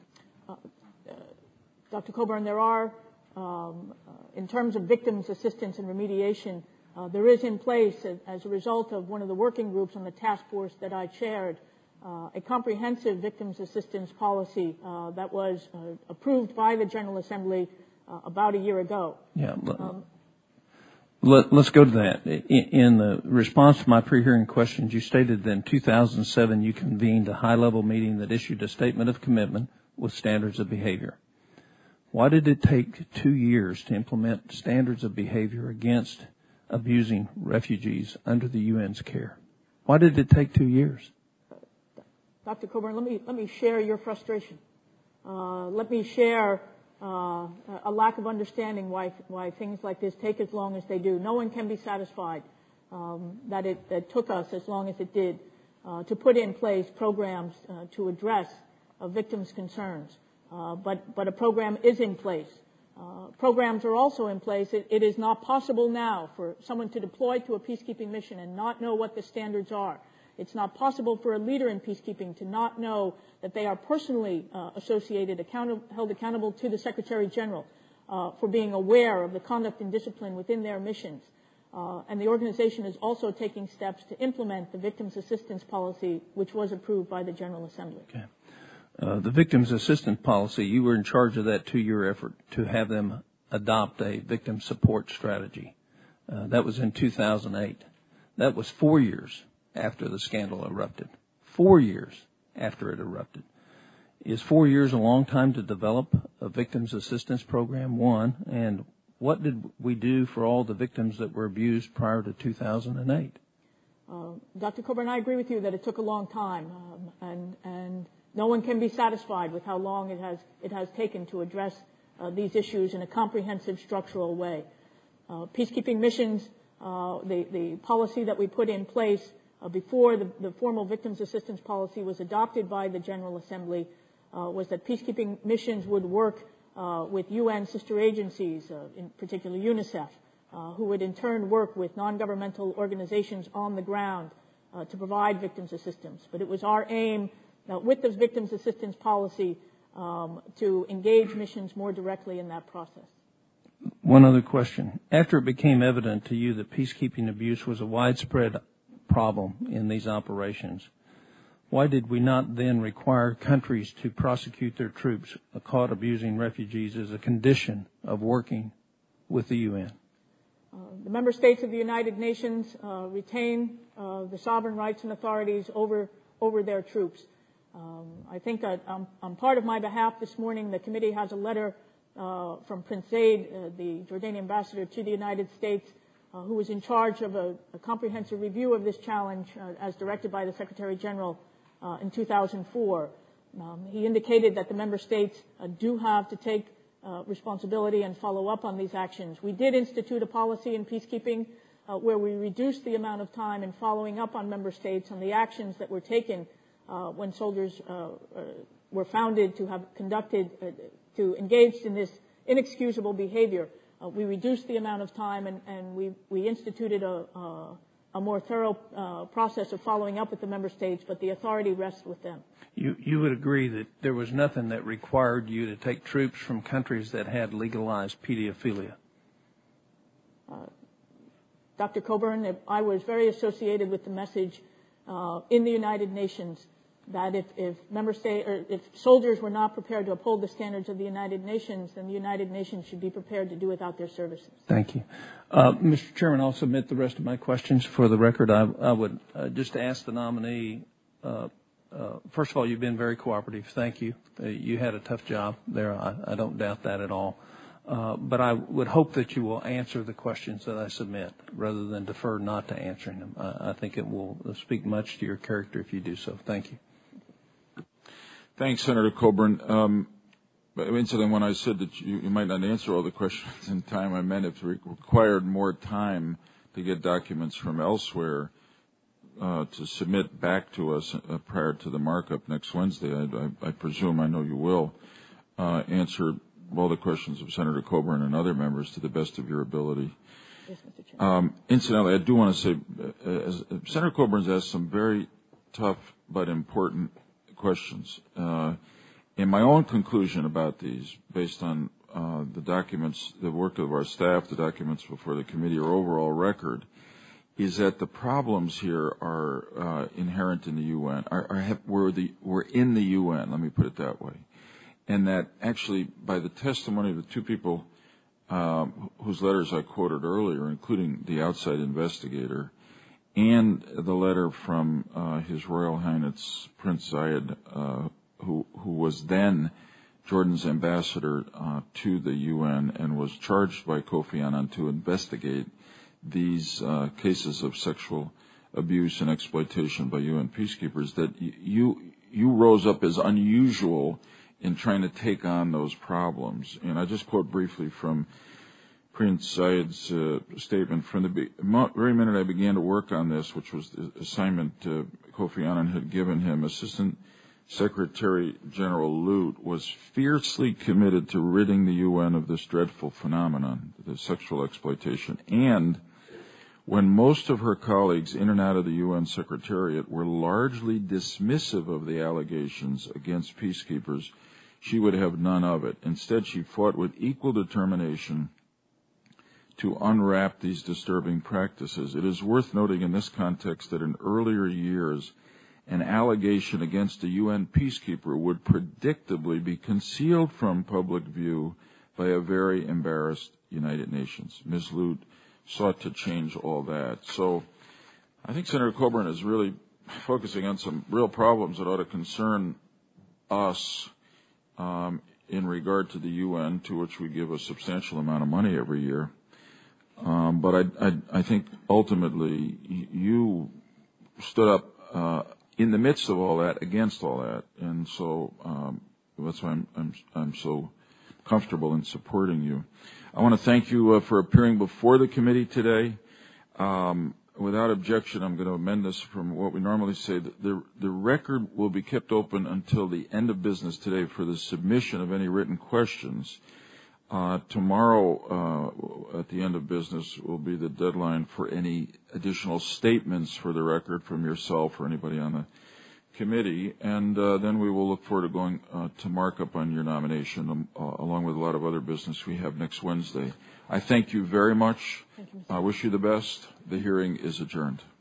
Dr. Coburn, there are, in terms of victims assistance and remediation, there is in place, as a result of one of the working groups on the task force that I chaired, a comprehensive victims assistance policy that was approved by the General Assembly about a year ago. Yeah. Let's go to that. In the response to my pre-hearing questions, you stated that in 2007 you convened a high-level meeting that issued a statement of commitment with standards of behavior. Why did it take 2 years to implement standards of behavior against abusing refugees under the UN's care? Why did it take 2 years? Dr. Coburn, let me share your frustration. Let me share a lack of understanding why things like this take as long as they do. No one can be satisfied that it took us as long as it did to put in place programs to address victims' concerns. But a program is in place. Programs are also in place. It is not possible now for someone to deploy to a peacekeeping mission and not know what the standards are. It's not possible for a leader in peacekeeping to not know that they are personally associated, held accountable to the Secretary General for being aware of the conduct and discipline within their missions. And the organization is also taking steps to implement the victims assistance policy, which was approved by the General Assembly. Okay. The victims assistance policy, you were in charge of that 2-year effort to have them adopt a victim support strategy. That was in 2008. That was 4 years after the scandal erupted. 4 years after it erupted. Is 4 years a long time to develop a victims assistance program? One, and what did we do for all the victims that were abused prior to 2008? Dr. Coburn, I agree with you that it took a long time, and no one can be satisfied with how long it has taken to address these issues in a comprehensive, structural way. Peacekeeping missions, the policy that we put in place before the formal victims assistance policy was adopted by the General Assembly was that peacekeeping missions would work with UN sister agencies, in particular UNICEF, who would in turn work with non-governmental organizations on the ground to provide victims assistance. But it was our aim with the victims assistance policy to engage missions more directly in that process. One other question. After it became evident to you that peacekeeping abuse was a widespread problem in these operations, why did we not then require countries to prosecute their troops caught abusing refugees as a condition of working with the UN? The member states of the United Nations retain the sovereign rights and authorities over their troops. I think on part of my behalf this morning, the committee has a letter from Prince Zayed, the Jordanian ambassador to the United States, who was in charge of a comprehensive review of this challenge as directed by the Secretary General in 2004. He indicated that the member states do have to take responsibility and follow up on these actions. We did institute a policy in peacekeeping where we reduced the amount of time in following up on member states on the actions that were taken when soldiers were founded to have to engaged in this inexcusable behavior. We reduced the amount of time and we instituted a a more thorough process of following up with the member states, but the authority rests with them. You would agree that there was nothing that required you to take troops from countries that had legalized pedophilia? Dr. Coburn, I was very associated with the message in the United Nations that if soldiers were not prepared to uphold the standards of the United Nations, then the United Nations should be prepared to do without their services. Thank you. Mr. Chairman, I'll submit the rest of my questions for the record. I would just ask the nominee, first of all, you've been very cooperative. Thank you. You had a tough job there. I don't doubt that at all. But I would hope that you will answer the questions that I submit rather than defer not to answering them. I think it will speak much to your character if you do so. Thank you. Thanks, Senator Coburn. Incidentally, when I said that you might not answer all the questions in time, I meant if it required more time to get documents from elsewhere to submit back to us prior to the markup next Wednesday. I presume, I know you will, answer all the questions of Senator Coburn and other members to the best of your ability. Yes, Mr. Chairman. Incidentally, I do want to say, Senator Coburn's asked some very tough but important questions. In my own conclusion about these, based on the documents, the work of our staff, the documents before the committee, our overall record, is that the problems here are inherent in the UN, were in the UN, let me put it that way. And that actually, by the testimony of the two people whose letters I quoted earlier, including the outside investigator, and the letter from His Royal Highness Prince Zayed, who was then Jordan's ambassador to the UN and was charged by Kofi Annan to investigate these cases of sexual abuse and exploitation by UN peacekeepers, that you rose up as unusual in trying to take on those problems. And I just quote briefly from Prince Zayed's statement. From the very minute I began to work on this, which was the assignment Kofi Annan had given him, Assistant Secretary General Lute was fiercely committed to ridding the UN of this dreadful phenomenon, the sexual exploitation. And when most of her colleagues in and out of the UN Secretariat were largely dismissive of the allegations against peacekeepers, she would have none of it. Instead, she fought with equal determination to unwrap these disturbing practices. It is worth noting in this context that in earlier years, an allegation against a UN peacekeeper would predictably be concealed from public view by a very embarrassed United Nations. Ms. Lute sought to change all that. So I think Senator Coburn is really focusing on some real problems that ought to concern us in regard to the UN, to which we give a substantial amount of money every year. But I think ultimately you stood up in the midst of all that, against all that, and so that's why I'm so comfortable in supporting you. I want to thank you for appearing before the committee today. Without objection, I'm going to amend this from what we normally say. The record will be kept open until the end of business today for the submission of any written questions. Tomorrow, at the end of business, will be the deadline for any additional statements for the record from yourself or anybody on the committee. And then we will look forward to going to markup on your nomination, along with a lot of other business we have next Wednesday. I thank you very much. Thank you, Mr. I wish you the best. The hearing is adjourned.